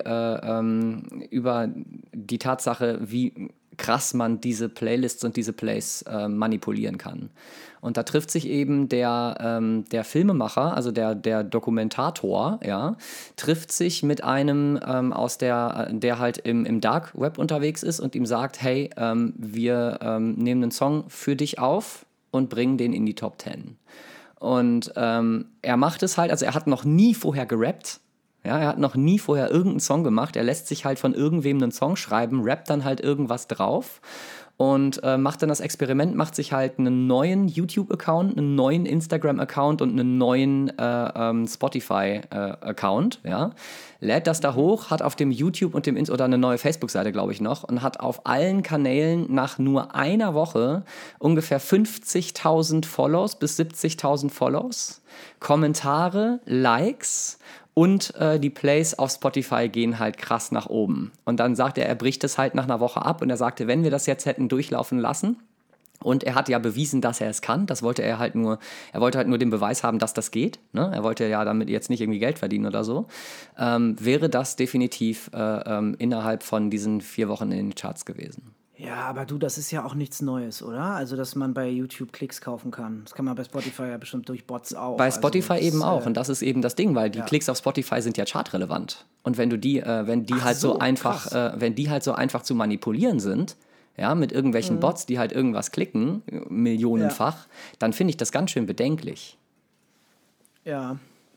B: Tatsache, wie krass man diese Playlists und diese Plays manipulieren kann. Und da trifft sich eben der Filmemacher, also der Dokumentator, ja, trifft sich mit einem der halt im Dark Web unterwegs ist und ihm sagt, hey, wir nehmen einen Song für dich auf und bringen den in die Top 10. Und er macht es halt, also er hat noch nie vorher gerappt. Ja, er hat noch nie vorher irgendeinen Song gemacht. Er lässt sich halt von irgendwem einen Song schreiben, rappt dann halt irgendwas drauf und macht dann das Experiment, macht sich halt einen neuen YouTube-Account, einen neuen Instagram-Account und einen neuen Spotify-Account, ja. Lädt das da hoch, hat auf dem YouTube und dem oder eine neue Facebook-Seite, glaube ich, noch, und hat auf allen Kanälen nach nur einer Woche ungefähr 50.000 Follows bis 70.000 Follows, Kommentare, Likes. Und die Plays auf Spotify gehen halt krass nach oben. Und dann sagt er bricht es halt nach einer Woche ab. Und er sagte, wenn wir das jetzt hätten durchlaufen lassen, und er hat ja bewiesen, dass er es kann, er wollte halt nur den Beweis haben, dass das geht. Ne? Er wollte ja damit jetzt nicht irgendwie Geld verdienen oder so. Wäre das definitiv innerhalb von diesen 4 Wochen in den Charts gewesen.
A: Ja, aber du, das ist ja auch nichts Neues, oder? Also, dass man bei YouTube Klicks kaufen kann. Das kann man bei Spotify ja bestimmt durch Bots auch.
B: Bei Spotify also, eben auch. Und das ist eben das Ding, weil die Klicks auf Spotify sind ja chartrelevant. Und wenn die halt so einfach zu manipulieren sind, ja, mit irgendwelchen Bots, die halt irgendwas klicken, millionenfach, dann finde ich das ganz schön bedenklich.
A: Ja.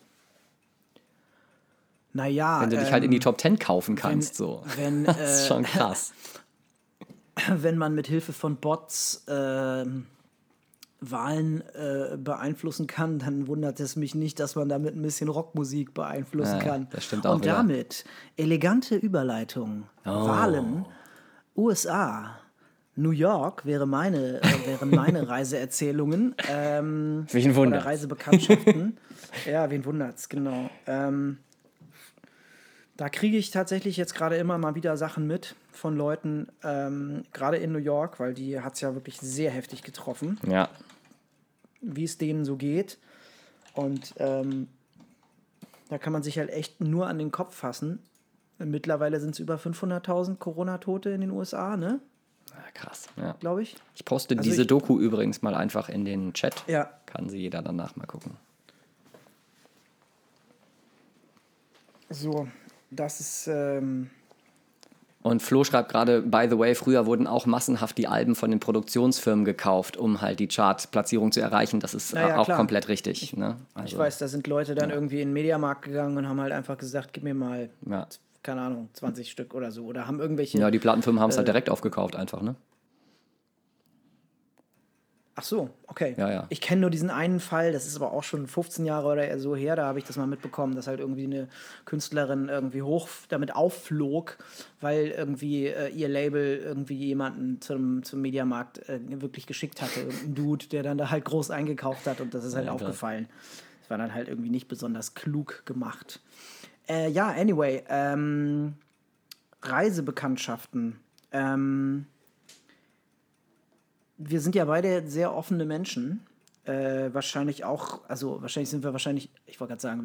A: Naja.
B: Wenn du dich halt in die Top 10 kaufen kannst, das ist schon krass.
A: Wenn man mit Hilfe von Bots Wahlen beeinflussen kann, dann wundert es mich nicht, dass man damit ein bisschen Rockmusik beeinflussen kann.
B: Das stimmt auch. Und
A: wieder. Damit elegante Überleitung. Wahlen, USA, New York wären meine Reiseerzählungen.
B: Wen wundert's?
A: Oder Reisebekanntschaften. Ja, wen wundert's, genau. Da kriege ich tatsächlich jetzt gerade immer mal wieder Sachen mit von Leuten, gerade in New York, weil die hat es ja wirklich sehr heftig getroffen,
B: Ja.
A: wie es denen so geht. Und da kann man sich halt echt nur an den Kopf fassen. Mittlerweile sind es über 500.000 Corona-Tote in den USA, ne?
B: Krass, ja.
A: Glaube ich.
B: Ich poste
A: Also
B: diese Doku übrigens mal einfach in den Chat.
A: Ja.
B: Kann sie jeder danach mal gucken.
A: So, das ist...
B: Und Flo schreibt gerade, by the way, früher wurden auch massenhaft die Alben von den Produktionsfirmen gekauft, um halt die Chartplatzierung zu erreichen. Das ist auch
A: klar.
B: komplett richtig. Ne? Also,
A: ich weiß, da sind Leute dann irgendwie in den Mediamarkt gegangen und haben halt einfach gesagt, gib mir mal, keine Ahnung, 20 Stück oder so. Oder haben irgendwelche...
B: Ja, die Plattenfirmen haben es halt direkt aufgekauft einfach, ne?
A: Ach so, okay.
B: Ja.
A: Ich kenne nur diesen einen Fall, das ist aber auch schon 15 Jahre oder so her, da habe ich das mal mitbekommen, dass halt irgendwie eine Künstlerin irgendwie hoch damit aufflog, weil irgendwie ihr Label irgendwie jemanden zum Mediamarkt wirklich geschickt hatte. Irgendein Dude, der dann da halt groß eingekauft hat und das ist halt aufgefallen. Das war dann halt irgendwie nicht besonders klug gemacht. Anyway, Reisebekanntschaften. Wir sind ja beide sehr offene Menschen. Wahrscheinlich sind wir ich wollte gerade sagen,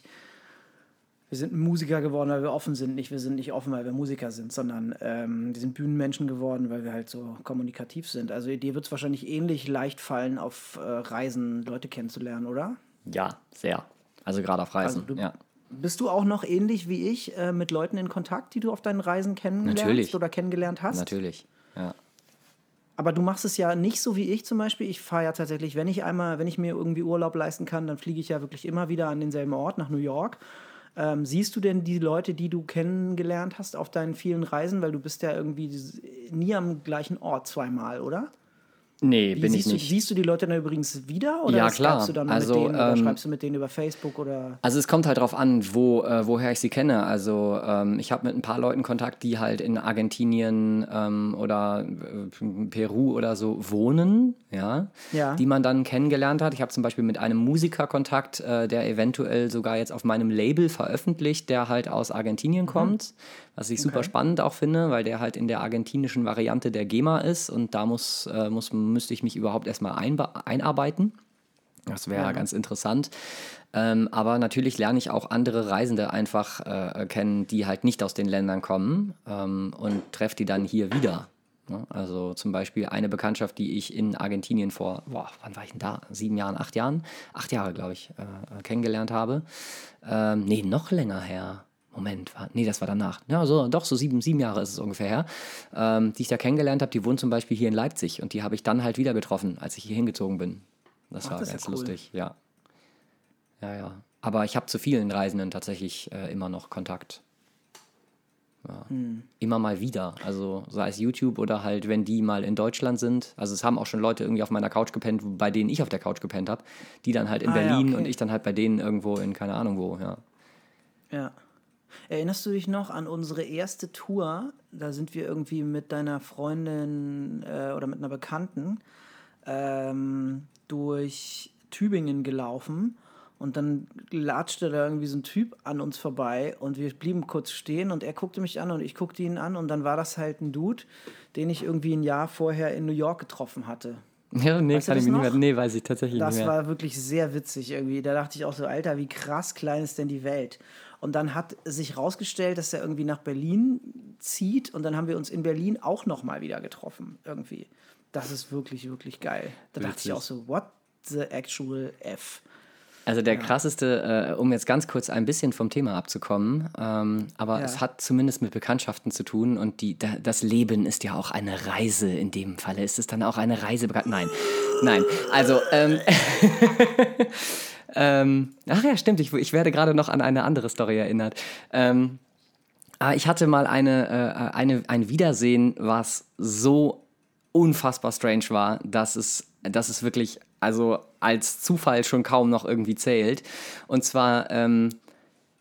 A: wir sind Musiker geworden, weil wir offen sind. Wir sind nicht offen, weil wir Musiker sind, sondern wir sind Bühnenmenschen geworden, weil wir halt so kommunikativ sind. Also dir wird es wahrscheinlich ähnlich leicht fallen, auf Reisen Leute kennenzulernen, oder?
B: Ja, sehr. Also gerade auf Reisen, ja.
A: Bist du auch noch ähnlich wie ich mit Leuten in Kontakt, die du auf deinen Reisen kennenlernst oder kennengelernt hast?
B: Natürlich, ja.
A: Aber du machst es ja nicht so wie ich zum Beispiel. Ich fahre ja tatsächlich, wenn ich mir irgendwie Urlaub leisten kann, dann fliege ich ja wirklich immer wieder an denselben Ort, nach New York. Siehst du denn die Leute, die du kennengelernt hast auf deinen vielen Reisen? Weil du bist ja irgendwie nie am gleichen Ort zweimal, oder?
B: Nee, bin ich nicht.
A: Siehst du die Leute dann übrigens wieder? Oder
B: Ja, klar.
A: Schreibst du dann mit denen oder schreibst du mit denen über Facebook? Oder?
B: Also es kommt halt drauf an, woher ich sie kenne. Also ich habe mit ein paar Leuten Kontakt, die halt in Argentinien oder Peru oder so wohnen, ja, die man dann kennengelernt hat. Ich habe zum Beispiel mit einem Musiker Kontakt, der eventuell sogar jetzt auf meinem Label veröffentlicht, der halt aus Argentinien kommt, was ich super spannend auch finde, weil der halt in der argentinischen Variante der GEMA ist und da müsste ich mich überhaupt erstmal einarbeiten. Das wäre ganz interessant. Aber natürlich lerne ich auch andere Reisende einfach kennen, die halt nicht aus den Ländern kommen und treffe die dann hier wieder. Ne? Also zum Beispiel eine Bekanntschaft, die ich in Argentinien vor, wann war ich denn da? 7 Jahren, 8 Jahren? 8 Jahre, glaube ich, kennengelernt habe. Noch länger her. Moment, das war danach. Ja, so 7 Jahre ist es ungefähr her, die ich da kennengelernt habe. Die wohnen zum Beispiel hier in Leipzig und die habe ich dann halt wieder getroffen, als ich hier hingezogen bin. Das war ganz lustig, ja. Ja. Aber ich habe zu vielen Reisenden tatsächlich immer noch Kontakt. Ja. Immer mal wieder. Also sei es YouTube oder halt, wenn die mal in Deutschland sind. Also es haben auch schon Leute irgendwie auf meiner Couch gepennt, bei denen ich auf der Couch gepennt habe. Die dann halt in Berlin und ich dann halt bei denen irgendwo in keine Ahnung wo, ja.
A: Ja. Erinnerst du dich noch an unsere erste Tour? Da sind wir irgendwie mit deiner Freundin oder mit einer Bekannten durch Tübingen gelaufen und dann latschte da irgendwie so ein Typ an uns vorbei und wir blieben kurz stehen und er guckte mich an und ich guckte ihn an und dann war das halt ein Dude, den ich irgendwie ein Jahr vorher in New York getroffen hatte.
B: Ja, nee, kann ich mir nicht mehr. Nee, weiß ich tatsächlich nicht mehr.
A: Das war wirklich sehr witzig irgendwie. Da dachte ich auch so, Alter, wie krass klein ist denn die Welt? Und dann hat sich rausgestellt, dass er irgendwie nach Berlin zieht und dann haben wir uns in Berlin auch nochmal wieder getroffen irgendwie. Das ist wirklich, wirklich geil. Da dachte ich auch so, what the actual F?
B: Also der krasseste, um jetzt ganz kurz ein bisschen vom Thema abzukommen, aber es hat zumindest mit Bekanntschaften zu tun und das Leben ist ja auch eine Reise. In dem Falle ist es dann auch eine Reise. Nein, also ach ja, stimmt, ich werde gerade noch an eine andere Story erinnert. Ich hatte mal ein Wiedersehen, was so unfassbar strange war, dass es wirklich also als Zufall schon kaum noch irgendwie zählt. Und zwar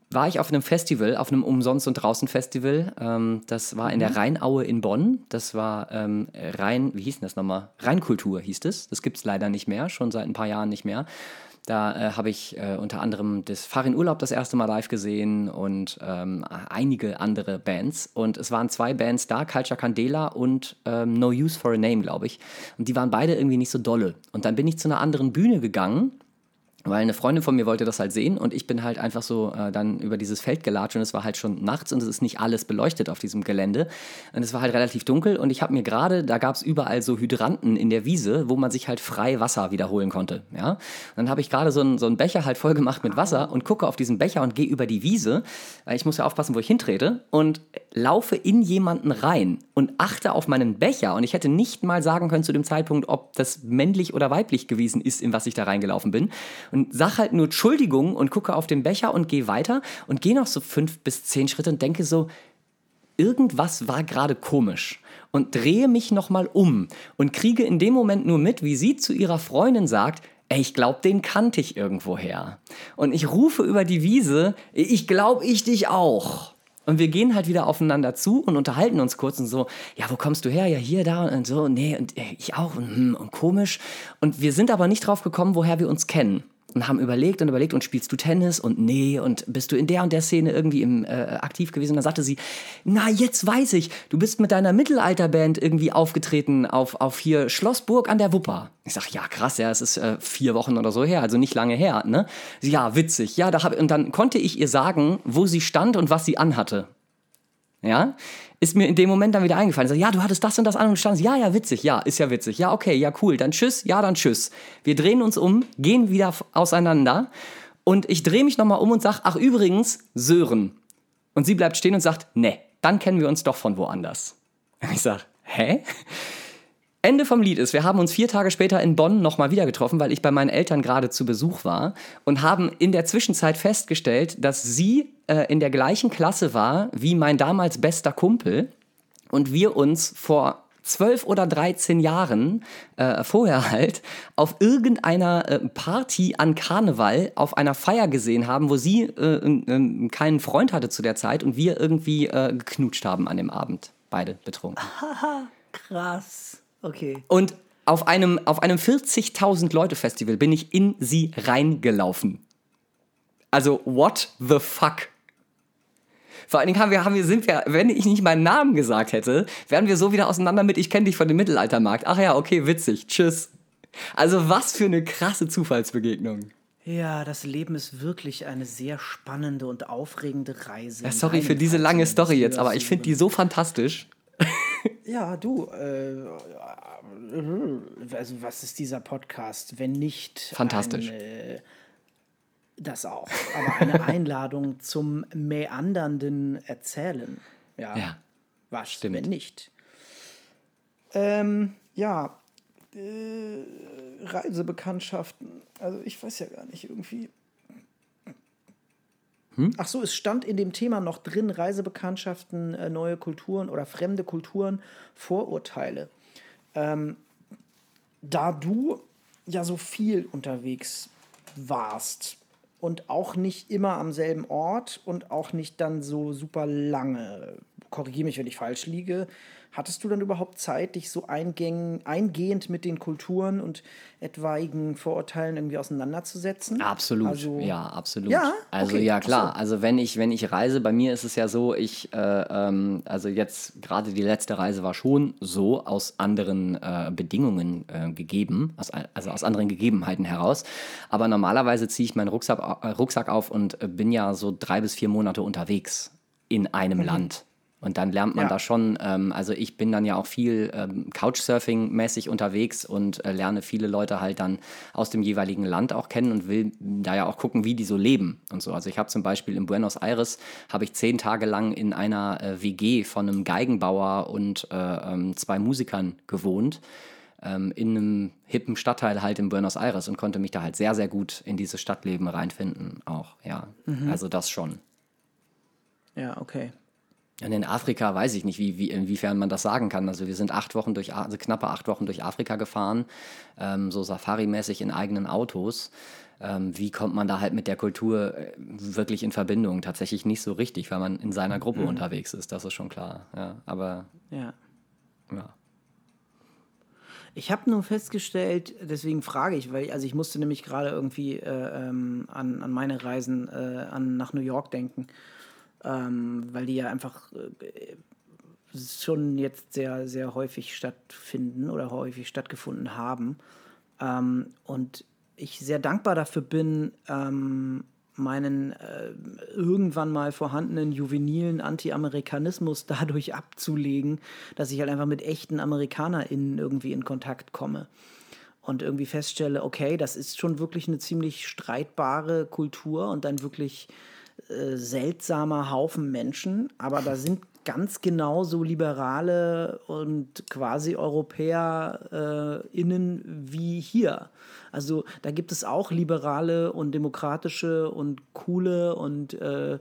B: war ich auf einem Festival, auf einem Umsonst- und Draußen-Festival. Das war in der Rheinaue in Bonn. Das war wie hieß denn das nochmal? Rheinkultur hieß es. Das gibt es leider nicht mehr, schon seit ein paar Jahren nicht mehr. Da habe ich unter anderem das Fahr in Urlaub das erste Mal live gesehen und einige andere Bands. Und es waren 2 Bands da, Culture Candela und No Use for a Name, glaube ich. Und die waren beide irgendwie nicht so dolle. Und dann bin ich zu einer anderen Bühne gegangen, weil eine Freundin von mir wollte das halt sehen und ich bin halt einfach so dann über dieses Feld gelatscht und es war halt schon nachts und es ist nicht alles beleuchtet auf diesem Gelände und es war halt relativ dunkel und ich habe mir gerade, da gab es überall so Hydranten in der Wiese, wo man sich halt frei Wasser wiederholen konnte, ja. Und dann habe ich gerade so einen Becher halt voll gemacht mit Wasser und gucke auf diesen Becher und gehe über die Wiese, weil ich muss ja aufpassen, wo ich hintrete und laufe in jemanden rein und achte auf meinen Becher und ich hätte nicht mal sagen können zu dem Zeitpunkt, ob das männlich oder weiblich gewesen ist, in was ich da reingelaufen bin. Und sag halt nur Entschuldigung und gucke auf den Becher und gehe weiter und gehe noch so 5 bis 10 Schritte und denke so, irgendwas war gerade komisch und drehe mich nochmal um und kriege in dem Moment nur mit, wie sie zu ihrer Freundin sagt, ey, ich glaube, den kannte ich irgendwoher. Und ich rufe über die Wiese, ich glaube, ich dich auch. Und wir gehen halt wieder aufeinander zu und unterhalten uns kurz und so, ja, wo kommst du her? Ja, hier, da und so, nee, und ich auch und komisch. Und wir sind aber nicht drauf gekommen, woher wir uns kennen. Und haben überlegt und spielst du Tennis? Und nee, und bist du in der und der Szene irgendwie aktiv gewesen? Und dann sagte sie, na, jetzt weiß ich, du bist mit deiner Mittelalterband irgendwie aufgetreten auf hier Schlossburg an der Wupper. Ich sag, ja, krass, ja, es ist 4 Wochen oder so her, also nicht lange her, ne? Sie, ja, witzig, ja, und dann konnte ich ihr sagen, wo sie stand und was sie anhatte. Ja, ist mir in dem Moment dann wieder eingefallen. Ich sag, ja, du hattest das und das an und standst, ja, witzig, ja, ist ja witzig, ja, okay, ja, cool, dann tschüss, ja, dann tschüss. Wir drehen uns um, gehen wieder auseinander und ich drehe mich nochmal um und sag, ach übrigens, Sören. Und sie bleibt stehen und sagt, ne, dann kennen wir uns doch von woanders. Und ich sag, hä? Ende vom Lied ist, wir haben uns 4 Tage später in Bonn nochmal wieder getroffen, weil ich bei meinen Eltern gerade zu Besuch war und haben in der Zwischenzeit festgestellt, dass sie in der gleichen Klasse war wie mein damals bester Kumpel und wir uns vor 12 oder 13 Jahren vorher halt auf irgendeiner Party an Karneval auf einer Feier gesehen haben, wo sie keinen Freund hatte zu der Zeit und wir irgendwie geknutscht haben an dem Abend, beide betrunken.
A: Haha, krass. Okay.
B: Und auf einem 40.000 Leute Festival bin ich in sie reingelaufen. Also, what the fuck? Vor allen Dingen sind wir, wenn ich nicht meinen Namen gesagt hätte, wären wir so wieder auseinander mit, ich kenne dich von dem Mittelaltermarkt. Ach ja, okay, witzig, tschüss. Also, was für eine krasse Zufallsbegegnung.
A: Ja, das Leben ist wirklich eine sehr spannende und aufregende Reise.
B: Ja, sorry für diese lange Story jetzt, aber ich finde die so fantastisch.
A: Ja, du, also was ist dieser Podcast, wenn nicht
B: fantastisch.
A: Das auch, aber eine Einladung zum meandernden Erzählen. Ja. Was,
B: stimmt.
A: wenn nicht? Reisebekanntschaften, also ich weiß ja gar nicht, irgendwie... Ach so, es stand in dem Thema noch drin, Reisebekanntschaften, neue Kulturen oder fremde Kulturen, Vorurteile. Da du ja so viel unterwegs warst und auch nicht immer am selben Ort und auch nicht dann so super lange, korrigiere mich, wenn ich falsch liege, hattest du dann überhaupt Zeit, dich so eingehend mit den Kulturen und etwaigen Vorurteilen irgendwie auseinanderzusetzen?
B: Absolut,
A: also,
B: ja, absolut.
A: Ja?
B: Also
A: Okay.
B: ja, klar.
A: So.
B: Also wenn ich reise, bei mir ist es ja so, also jetzt gerade die letzte Reise war schon so aus anderen Bedingungen gegeben, also aus anderen Gegebenheiten heraus. Aber normalerweise ziehe ich meinen Rucksack auf und bin ja so 3 bis 4 Monate unterwegs in einem Land. Und dann lernt man da schon, also ich bin dann ja auch viel Couchsurfing-mäßig unterwegs und lerne viele Leute halt dann aus dem jeweiligen Land auch kennen und will da ja auch gucken, wie die so leben und so. Also ich habe zum Beispiel in Buenos Aires, habe ich 10 Tage lang in einer WG von einem Geigenbauer und 2 Musikern gewohnt, in einem hippen Stadtteil halt in Buenos Aires und konnte mich da halt sehr, sehr gut in dieses Stadtleben reinfinden auch, ja. Also das schon.
A: Ja, okay.
B: Und in Afrika weiß ich nicht, inwiefern man das sagen kann. Also wir sind knappe 8 Wochen durch Afrika gefahren, so Safari-mäßig in eigenen Autos. Wie kommt man da halt mit der Kultur wirklich in Verbindung? Tatsächlich nicht so richtig, weil man in seiner Gruppe unterwegs ist, das ist schon klar. Ja, aber
A: Ja.
B: ja.
A: Ich habe nur festgestellt, deswegen frage ich, weil ich musste nämlich gerade irgendwie an meine Reisen nach New York denken, weil die ja einfach schon jetzt sehr, sehr häufig stattfinden oder häufig stattgefunden haben. Und ich sehr dankbar dafür bin, meinen irgendwann mal vorhandenen juvenilen Anti-Amerikanismus dadurch abzulegen, dass ich halt einfach mit echten AmerikanerInnen irgendwie in Kontakt komme. Und irgendwie feststelle, okay, das ist schon wirklich eine ziemlich streitbare Kultur und ein wirklich seltsamer Haufen Menschen, aber da sind ganz genauso Liberale und quasi EuropäerInnen wie hier. Also da gibt es auch liberale und demokratische und coole und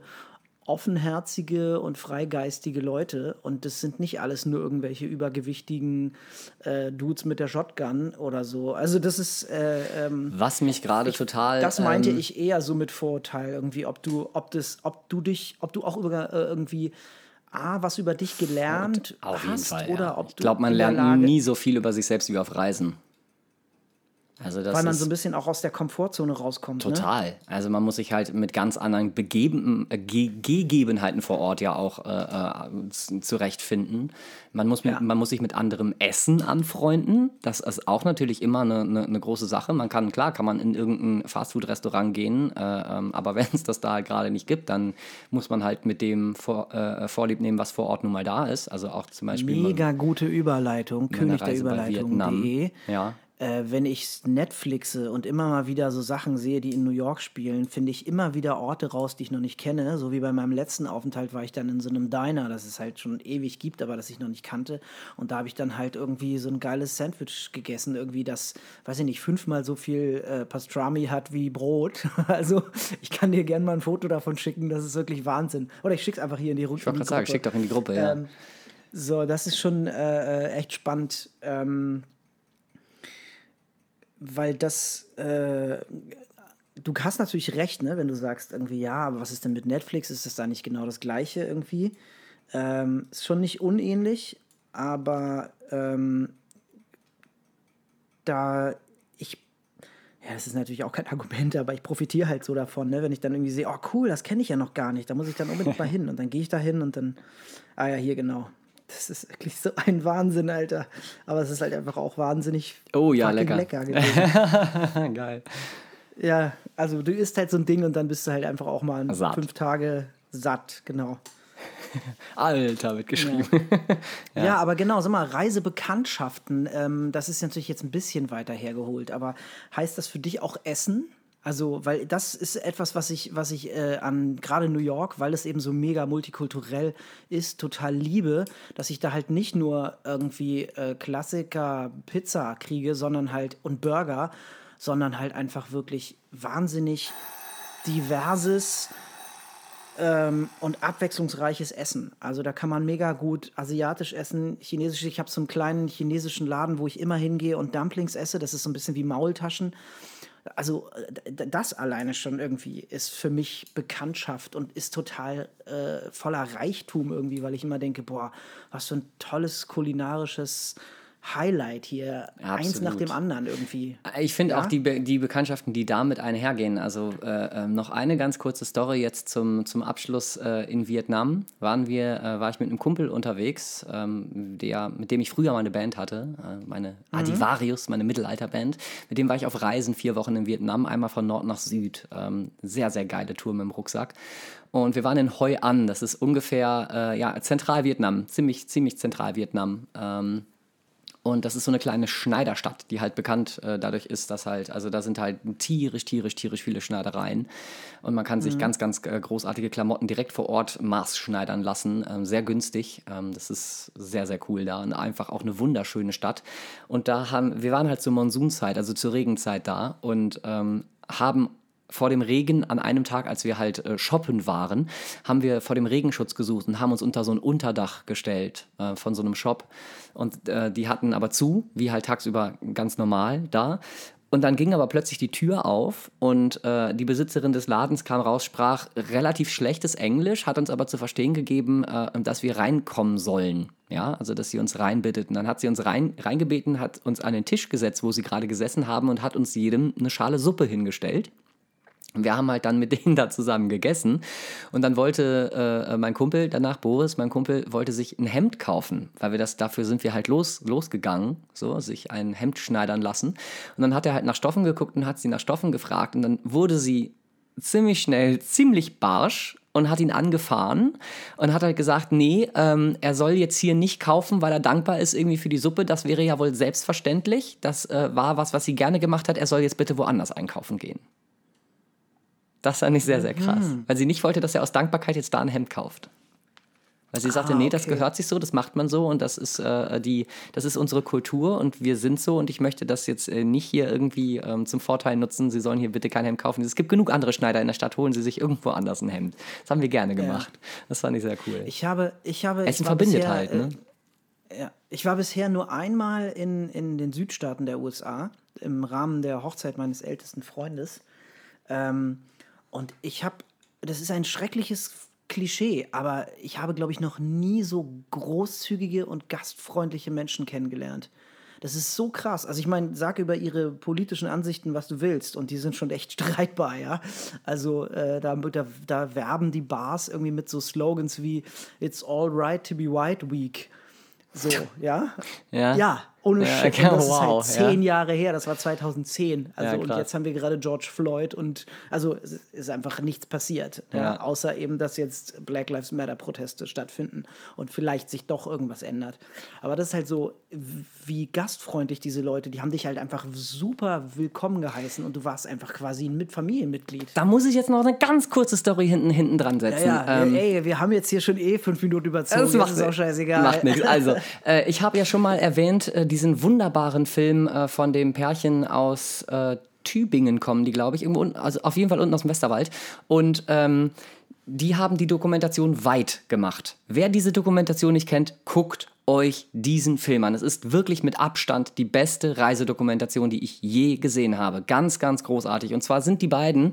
A: offenherzige und freigeistige Leute und das sind nicht alles nur irgendwelche übergewichtigen Dudes mit der Shotgun oder so. Also das ist
B: Was mich gerade total...
A: das meinte ich eher so mit Vorurteil irgendwie, ob du auch irgendwie was über dich gelernt
B: Auf jeden
A: hast
B: Fall,
A: oder
B: ja.
A: ob
B: Ich
A: du
B: glaube, man
A: in der
B: lernt
A: Lage,
B: nie so viel über sich selbst wie auf Reisen. Also das
A: weil man
B: ist
A: so ein bisschen auch aus der Komfortzone rauskommt. Ne?
B: total. Also man muss sich halt mit ganz anderen Gegebenheiten vor Ort ja auch zurechtfinden. Man muss sich mit anderem Essen anfreunden. Das ist auch natürlich immer eine große Sache. Kann man in irgendein Fastfood-Restaurant gehen, aber wenn es das da gerade nicht gibt, dann muss man halt mit dem Vorlieb nehmen, was vor Ort nun mal da ist. Also auch zum Beispiel
A: Mega gute Überleitung, König der
B: Reise bei
A: Überleitung.de.
B: Ja.
A: Wenn ich Netflixe und immer mal wieder so Sachen sehe, die in New York spielen, finde ich immer wieder Orte raus, die ich noch nicht kenne. So wie bei meinem letzten Aufenthalt war ich dann in so einem Diner, das es halt schon ewig gibt, aber das ich noch nicht kannte. Und da habe ich dann halt irgendwie so ein geiles Sandwich gegessen, irgendwie das, weiß ich nicht, 5-mal so viel Pastrami hat wie Brot. Also ich kann dir gerne mal ein Foto davon schicken, das ist wirklich Wahnsinn. Oder ich schicke es einfach hier in die Runde.
B: Ich wollte gerade sagen, schick doch in die Gruppe, ja.
A: So, das ist schon echt spannend. Weil das, du hast natürlich recht, ne, wenn du sagst irgendwie, ja, aber was ist denn mit Netflix? Ist das da nicht genau das Gleiche irgendwie? Ist schon nicht unähnlich, aber das ist natürlich auch kein Argument, aber ich profitiere halt so davon, ne, wenn ich dann irgendwie sehe, oh cool, das kenne ich ja noch gar nicht, da muss ich dann unbedingt mal hin und dann gehe ich da hin und dann, ja, hier genau. Das ist wirklich so ein Wahnsinn, Alter. Aber es ist halt einfach auch wahnsinnig lecker gewesen.
B: Geil.
A: Ja, also du isst halt so ein Ding und dann bist du halt einfach auch mal
B: Satt.
A: 5 Tage satt, genau.
B: Alter, wird geschrieben.
A: Ja, aber genau, sag mal, Reisebekanntschaften, das ist natürlich jetzt ein bisschen weiter hergeholt, aber heißt das für dich auch Essen? Also, weil das ist etwas, was ich an gerade New York, weil es eben so mega multikulturell ist, total liebe, dass ich da halt nicht nur irgendwie Klassiker Pizza kriege, sondern halt und Burger, sondern halt einfach wirklich wahnsinnig diverses und abwechslungsreiches Essen. Also da kann man mega gut asiatisch essen, chinesisch. Ich habe so einen kleinen chinesischen Laden, wo ich immer hingehe und Dumplings esse. Das ist so ein bisschen wie Maultaschen. Also das alleine schon irgendwie ist für mich Bekanntschaft und ist total voller Reichtum irgendwie, weil ich immer denke, boah, was für ein tolles kulinarisches Highlight hier.
B: Absolut.
A: Eins nach dem anderen irgendwie.
B: Ich finde auch die Bekanntschaften, die damit einhergehen. Also noch eine ganz kurze Story jetzt zum Abschluss. In Vietnam war ich mit einem Kumpel unterwegs, mit dem ich früher mal eine Band hatte, meine Adivarius, meine Mittelalterband. Mit dem war ich auf Reisen 4 Wochen in Vietnam, einmal von Nord nach Süd. Sehr, sehr geile Tour mit dem Rucksack. Und wir waren in Hoi An, das ist ungefähr Zentralvietnam, ziemlich Zentralvietnam. Und das ist so eine kleine Schneiderstadt, die halt bekannt dadurch ist, dass halt, also da sind halt tierisch viele Schneidereien. Und man kann sich ganz großartige Klamotten direkt vor Ort maßschneidern lassen. Sehr günstig. Das ist sehr, sehr cool da. Und einfach auch eine wunderschöne Stadt. Und wir waren halt zur Monsunzeit, also zur Regenzeit da und haben vor dem Regen an einem Tag, als wir halt shoppen waren, haben wir vor dem Regenschutz gesucht und haben uns unter so ein Unterdach gestellt von so einem Shop. Und die hatten aber zu, wie halt tagsüber ganz normal da. Und dann ging aber plötzlich die Tür auf und die Besitzerin des Ladens kam raus, sprach relativ schlechtes Englisch, hat uns aber zu verstehen gegeben, dass wir reinkommen sollen. Ja, also dass sie uns reinbittet. Und dann hat sie uns reingebeten, hat uns an den Tisch gesetzt, wo sie gerade gesessen haben und hat uns jedem eine Schale Suppe hingestellt. Und wir haben halt dann mit denen da zusammen gegessen und dann wollte mein Kumpel danach, Boris, mein Kumpel, wollte sich ein Hemd kaufen, weil dafür sind wir halt losgegangen, so, sich ein Hemd schneidern lassen. Und dann hat er halt nach Stoffen geguckt und hat sie nach Stoffen gefragt und dann wurde sie ziemlich schnell ziemlich barsch und hat ihn angefahren und hat halt gesagt, nee, er soll jetzt hier nicht kaufen, weil er dankbar ist irgendwie für die Suppe, das wäre ja wohl selbstverständlich, das war was sie gerne gemacht hat, er soll jetzt bitte woanders einkaufen gehen. Das fand ich sehr, sehr krass. Weil sie nicht wollte, dass er aus Dankbarkeit jetzt da ein Hemd kauft. Weil sie sagte, nee, das gehört sich so, das macht man so und das ist unsere Kultur und wir sind so und ich möchte das jetzt nicht hier irgendwie zum Vorteil nutzen, sie sollen hier bitte kein Hemd kaufen. Es gibt genug andere Schneider in der Stadt, holen sie sich irgendwo anders ein Hemd. Das haben wir gerne gemacht. Ja. Das fand ich sehr cool.
A: Essen
B: verbindet bisher, halt, ne?
A: Ja, ich war bisher nur einmal in den Südstaaten der USA im Rahmen der Hochzeit meines ältesten Freundes. Und das ist ein schreckliches Klischee, aber ich habe, glaube ich, noch nie so großzügige und gastfreundliche Menschen kennengelernt. Das ist so krass. Also ich meine, sag über ihre politischen Ansichten, was du willst, und die sind schon echt streitbar, ja. Also da werben die Bars irgendwie mit so Slogans wie "It's all right to be white week". So, ja? Ja, ohne Shit. Und das ist halt 10 Jahre her, das war 2010. Also, und jetzt haben wir gerade George Floyd und also es ist einfach nichts passiert. Ja, außer eben, dass jetzt Black Lives Matter Proteste stattfinden und vielleicht sich doch irgendwas ändert. Aber das ist halt so, wie gastfreundlich diese Leute, die haben dich halt einfach super willkommen geheißen und du warst einfach quasi ein Familienmitglied.
B: Da muss ich jetzt noch eine ganz kurze Story hinten dran setzen.
A: Ey, wir haben jetzt hier schon 5 Minuten überzogen.
B: Das ist auch scheißegal. Macht nichts. Also, ich habe ja schon mal erwähnt, diesen wunderbaren Film von dem Pärchen aus Tübingen kommen die, glaube ich, irgendwo also auf jeden Fall unten aus dem Westerwald. Und die haben die Dokumentation Weit gemacht. Wer diese Dokumentation nicht kennt, guckt euch diesen Film an. Es ist wirklich mit Abstand die beste Reisedokumentation, die ich je gesehen habe. Ganz, ganz großartig. Und zwar sind die beiden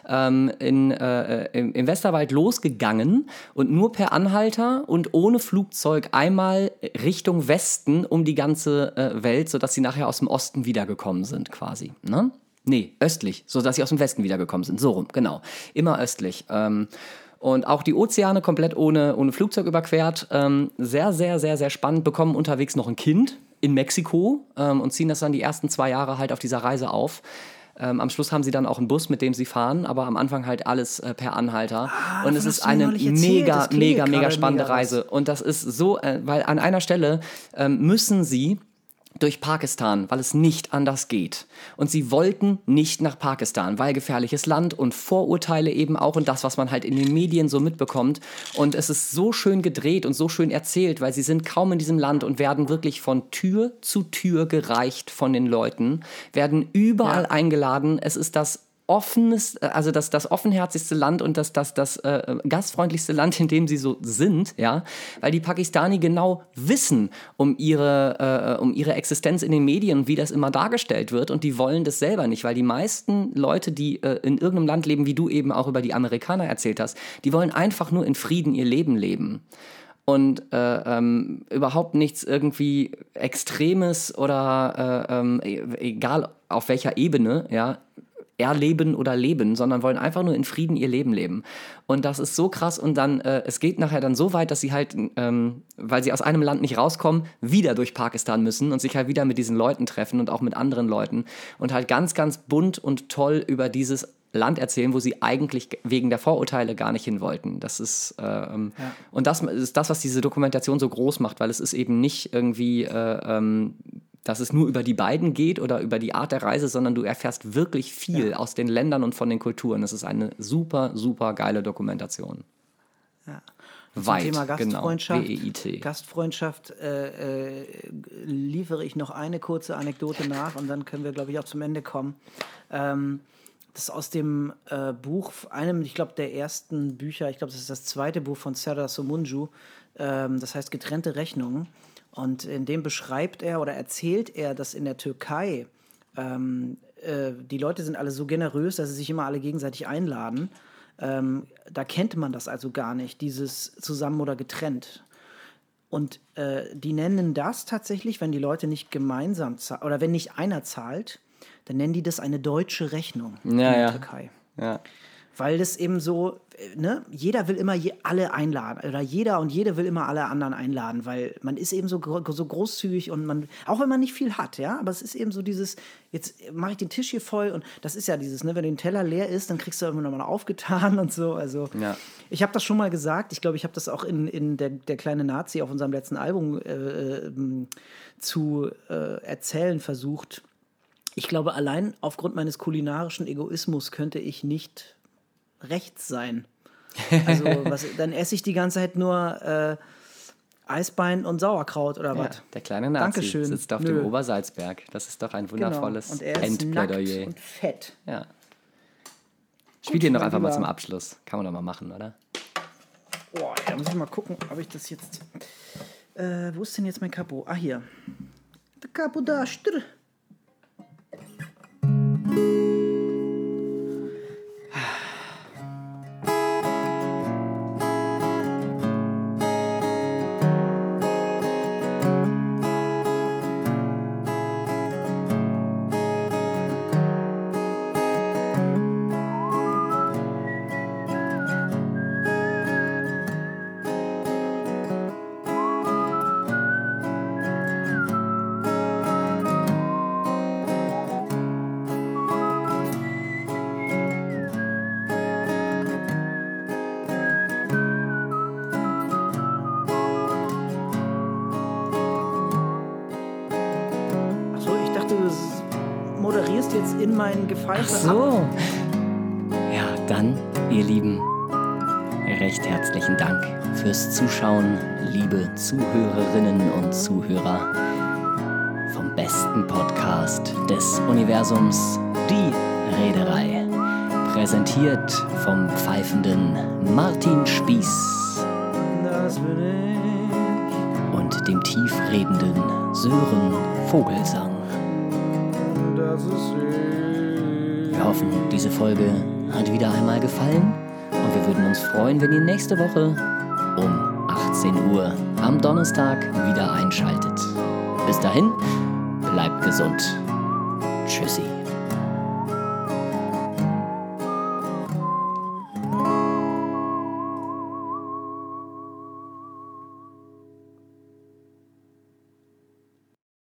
B: im Westerwald losgegangen und nur per Anhalter und ohne Flugzeug einmal Richtung Westen um die ganze Welt, sodass sie nachher aus dem Osten wiedergekommen sind quasi. Ne? Nee, östlich, sodass sie aus dem Westen wiedergekommen sind. So rum, genau. Immer östlich. Und auch die Ozeane komplett ohne Flugzeug überquert. Sehr, sehr, sehr, sehr spannend. Bekommen unterwegs noch ein Kind in Mexiko und ziehen das dann die ersten 2 Jahre halt auf dieser Reise auf. Am Schluss haben sie dann auch einen Bus, mit dem sie fahren, aber am Anfang halt alles per Anhalter. Und es ist eine mega spannende Reise. Und das ist so, weil an einer Stelle müssen sie durch Pakistan, weil es nicht anders geht. Und sie wollten nicht nach Pakistan, weil gefährliches Land und Vorurteile eben auch und das, was man halt in den Medien so mitbekommt. Und es ist so schön gedreht und so schön erzählt, weil sie sind kaum in diesem Land und werden wirklich von Tür zu Tür gereicht von den Leuten, werden überall eingeladen. Es ist das das offenherzigste Land und das gastfreundlichste Land, in dem sie so sind, ja, weil die Pakistani genau wissen um ihre Existenz in den Medien und wie das immer dargestellt wird und die wollen das selber nicht, weil die meisten Leute, die in irgendeinem Land leben, wie du eben auch über die Amerikaner erzählt hast, die wollen einfach nur in Frieden ihr Leben leben. Und überhaupt nichts irgendwie Extremes oder egal auf welcher Ebene, ja, erleben oder leben, sondern wollen einfach nur in Frieden ihr Leben leben. Und das ist so krass und dann, es geht nachher dann so weit, dass sie halt, weil sie aus einem Land nicht rauskommen, wieder durch Pakistan müssen und sich halt wieder mit diesen Leuten treffen und auch mit anderen Leuten und halt ganz, ganz bunt und toll über dieses Land erzählen, wo sie eigentlich wegen der Vorurteile gar nicht hin wollten. Das ist, und das ist das, was diese Dokumentation so groß macht, weil es ist eben nicht irgendwie, dass es nur über die beiden geht oder über die Art der Reise, sondern du erfährst wirklich viel aus den Ländern und von den Kulturen. Das ist eine super, super geile Dokumentation.
A: Ja.
B: Weit,
A: Thema Gastfreundschaft,
B: genau, WEIT.
A: Gastfreundschaft liefere ich noch eine kurze Anekdote nach und dann können wir, glaube ich, auch zum Ende kommen. Das ist aus dem Buch, einem, ich glaube, der ersten Bücher, ich glaube, das ist das zweite Buch von Serdar Somuncu, das heißt Getrennte Rechnungen. Und in dem beschreibt er oder erzählt er, dass in der Türkei die Leute sind alle so generös, dass sie sich immer alle gegenseitig einladen. Da kennt man das also gar nicht, dieses zusammen oder getrennt. Und die nennen das tatsächlich, wenn die Leute nicht gemeinsam zahlen, oder wenn nicht einer zahlt, dann nennen die das eine deutsche Rechnung in der Türkei.
B: Ja.
A: Weil das eben so, ne, jeder will immer alle einladen, oder jeder und jede will immer alle anderen einladen, weil man ist eben so großzügig und man, auch wenn man nicht viel hat, ja, aber es ist eben so dieses, jetzt mache ich den Tisch hier voll und das ist ja dieses, ne, wenn den Teller leer ist, dann kriegst du immer nochmal aufgetan und so, also ich habe das schon mal gesagt, ich glaube, ich habe das auch in der kleine Nazi auf unserem letzten Album zu erzählen versucht. Ich glaube, allein aufgrund meines kulinarischen Egoismus könnte ich nicht rechts sein. Also dann esse ich die ganze Zeit nur Eisbein und Sauerkraut oder was.
B: Der kleine Nazi
A: Dankeschön.
B: sitzt auf dem Obersalzberg. Das ist doch ein wundervolles
A: Und er ist
B: Endplädoyer.
A: nackt und fett.
B: Ja. Spiel den doch einfach mal zum Abschluss. Kann man doch mal machen, oder?
A: Boah, da muss ich mal gucken, ob ich das jetzt... wo ist denn jetzt mein Capo? Ah, hier. Der Capo da. Moderierst jetzt in meinen Gefeißen ab.
B: Ja, dann, ihr Lieben, recht herzlichen Dank fürs Zuschauen, liebe Zuhörerinnen und Zuhörer vom besten Podcast des Universums, die Reederei. Präsentiert vom pfeifenden Martin Spieß.
A: Das bin ich.
B: Und dem tiefredenden Sören Vogelsang.
A: Das ist ich.
B: Wir hoffen, diese Folge hat wieder einmal gefallen und wir würden uns freuen, wenn ihr nächste Woche um 18 Uhr am Donnerstag wieder einschaltet. Bis dahin, bleibt gesund. Tschüssi.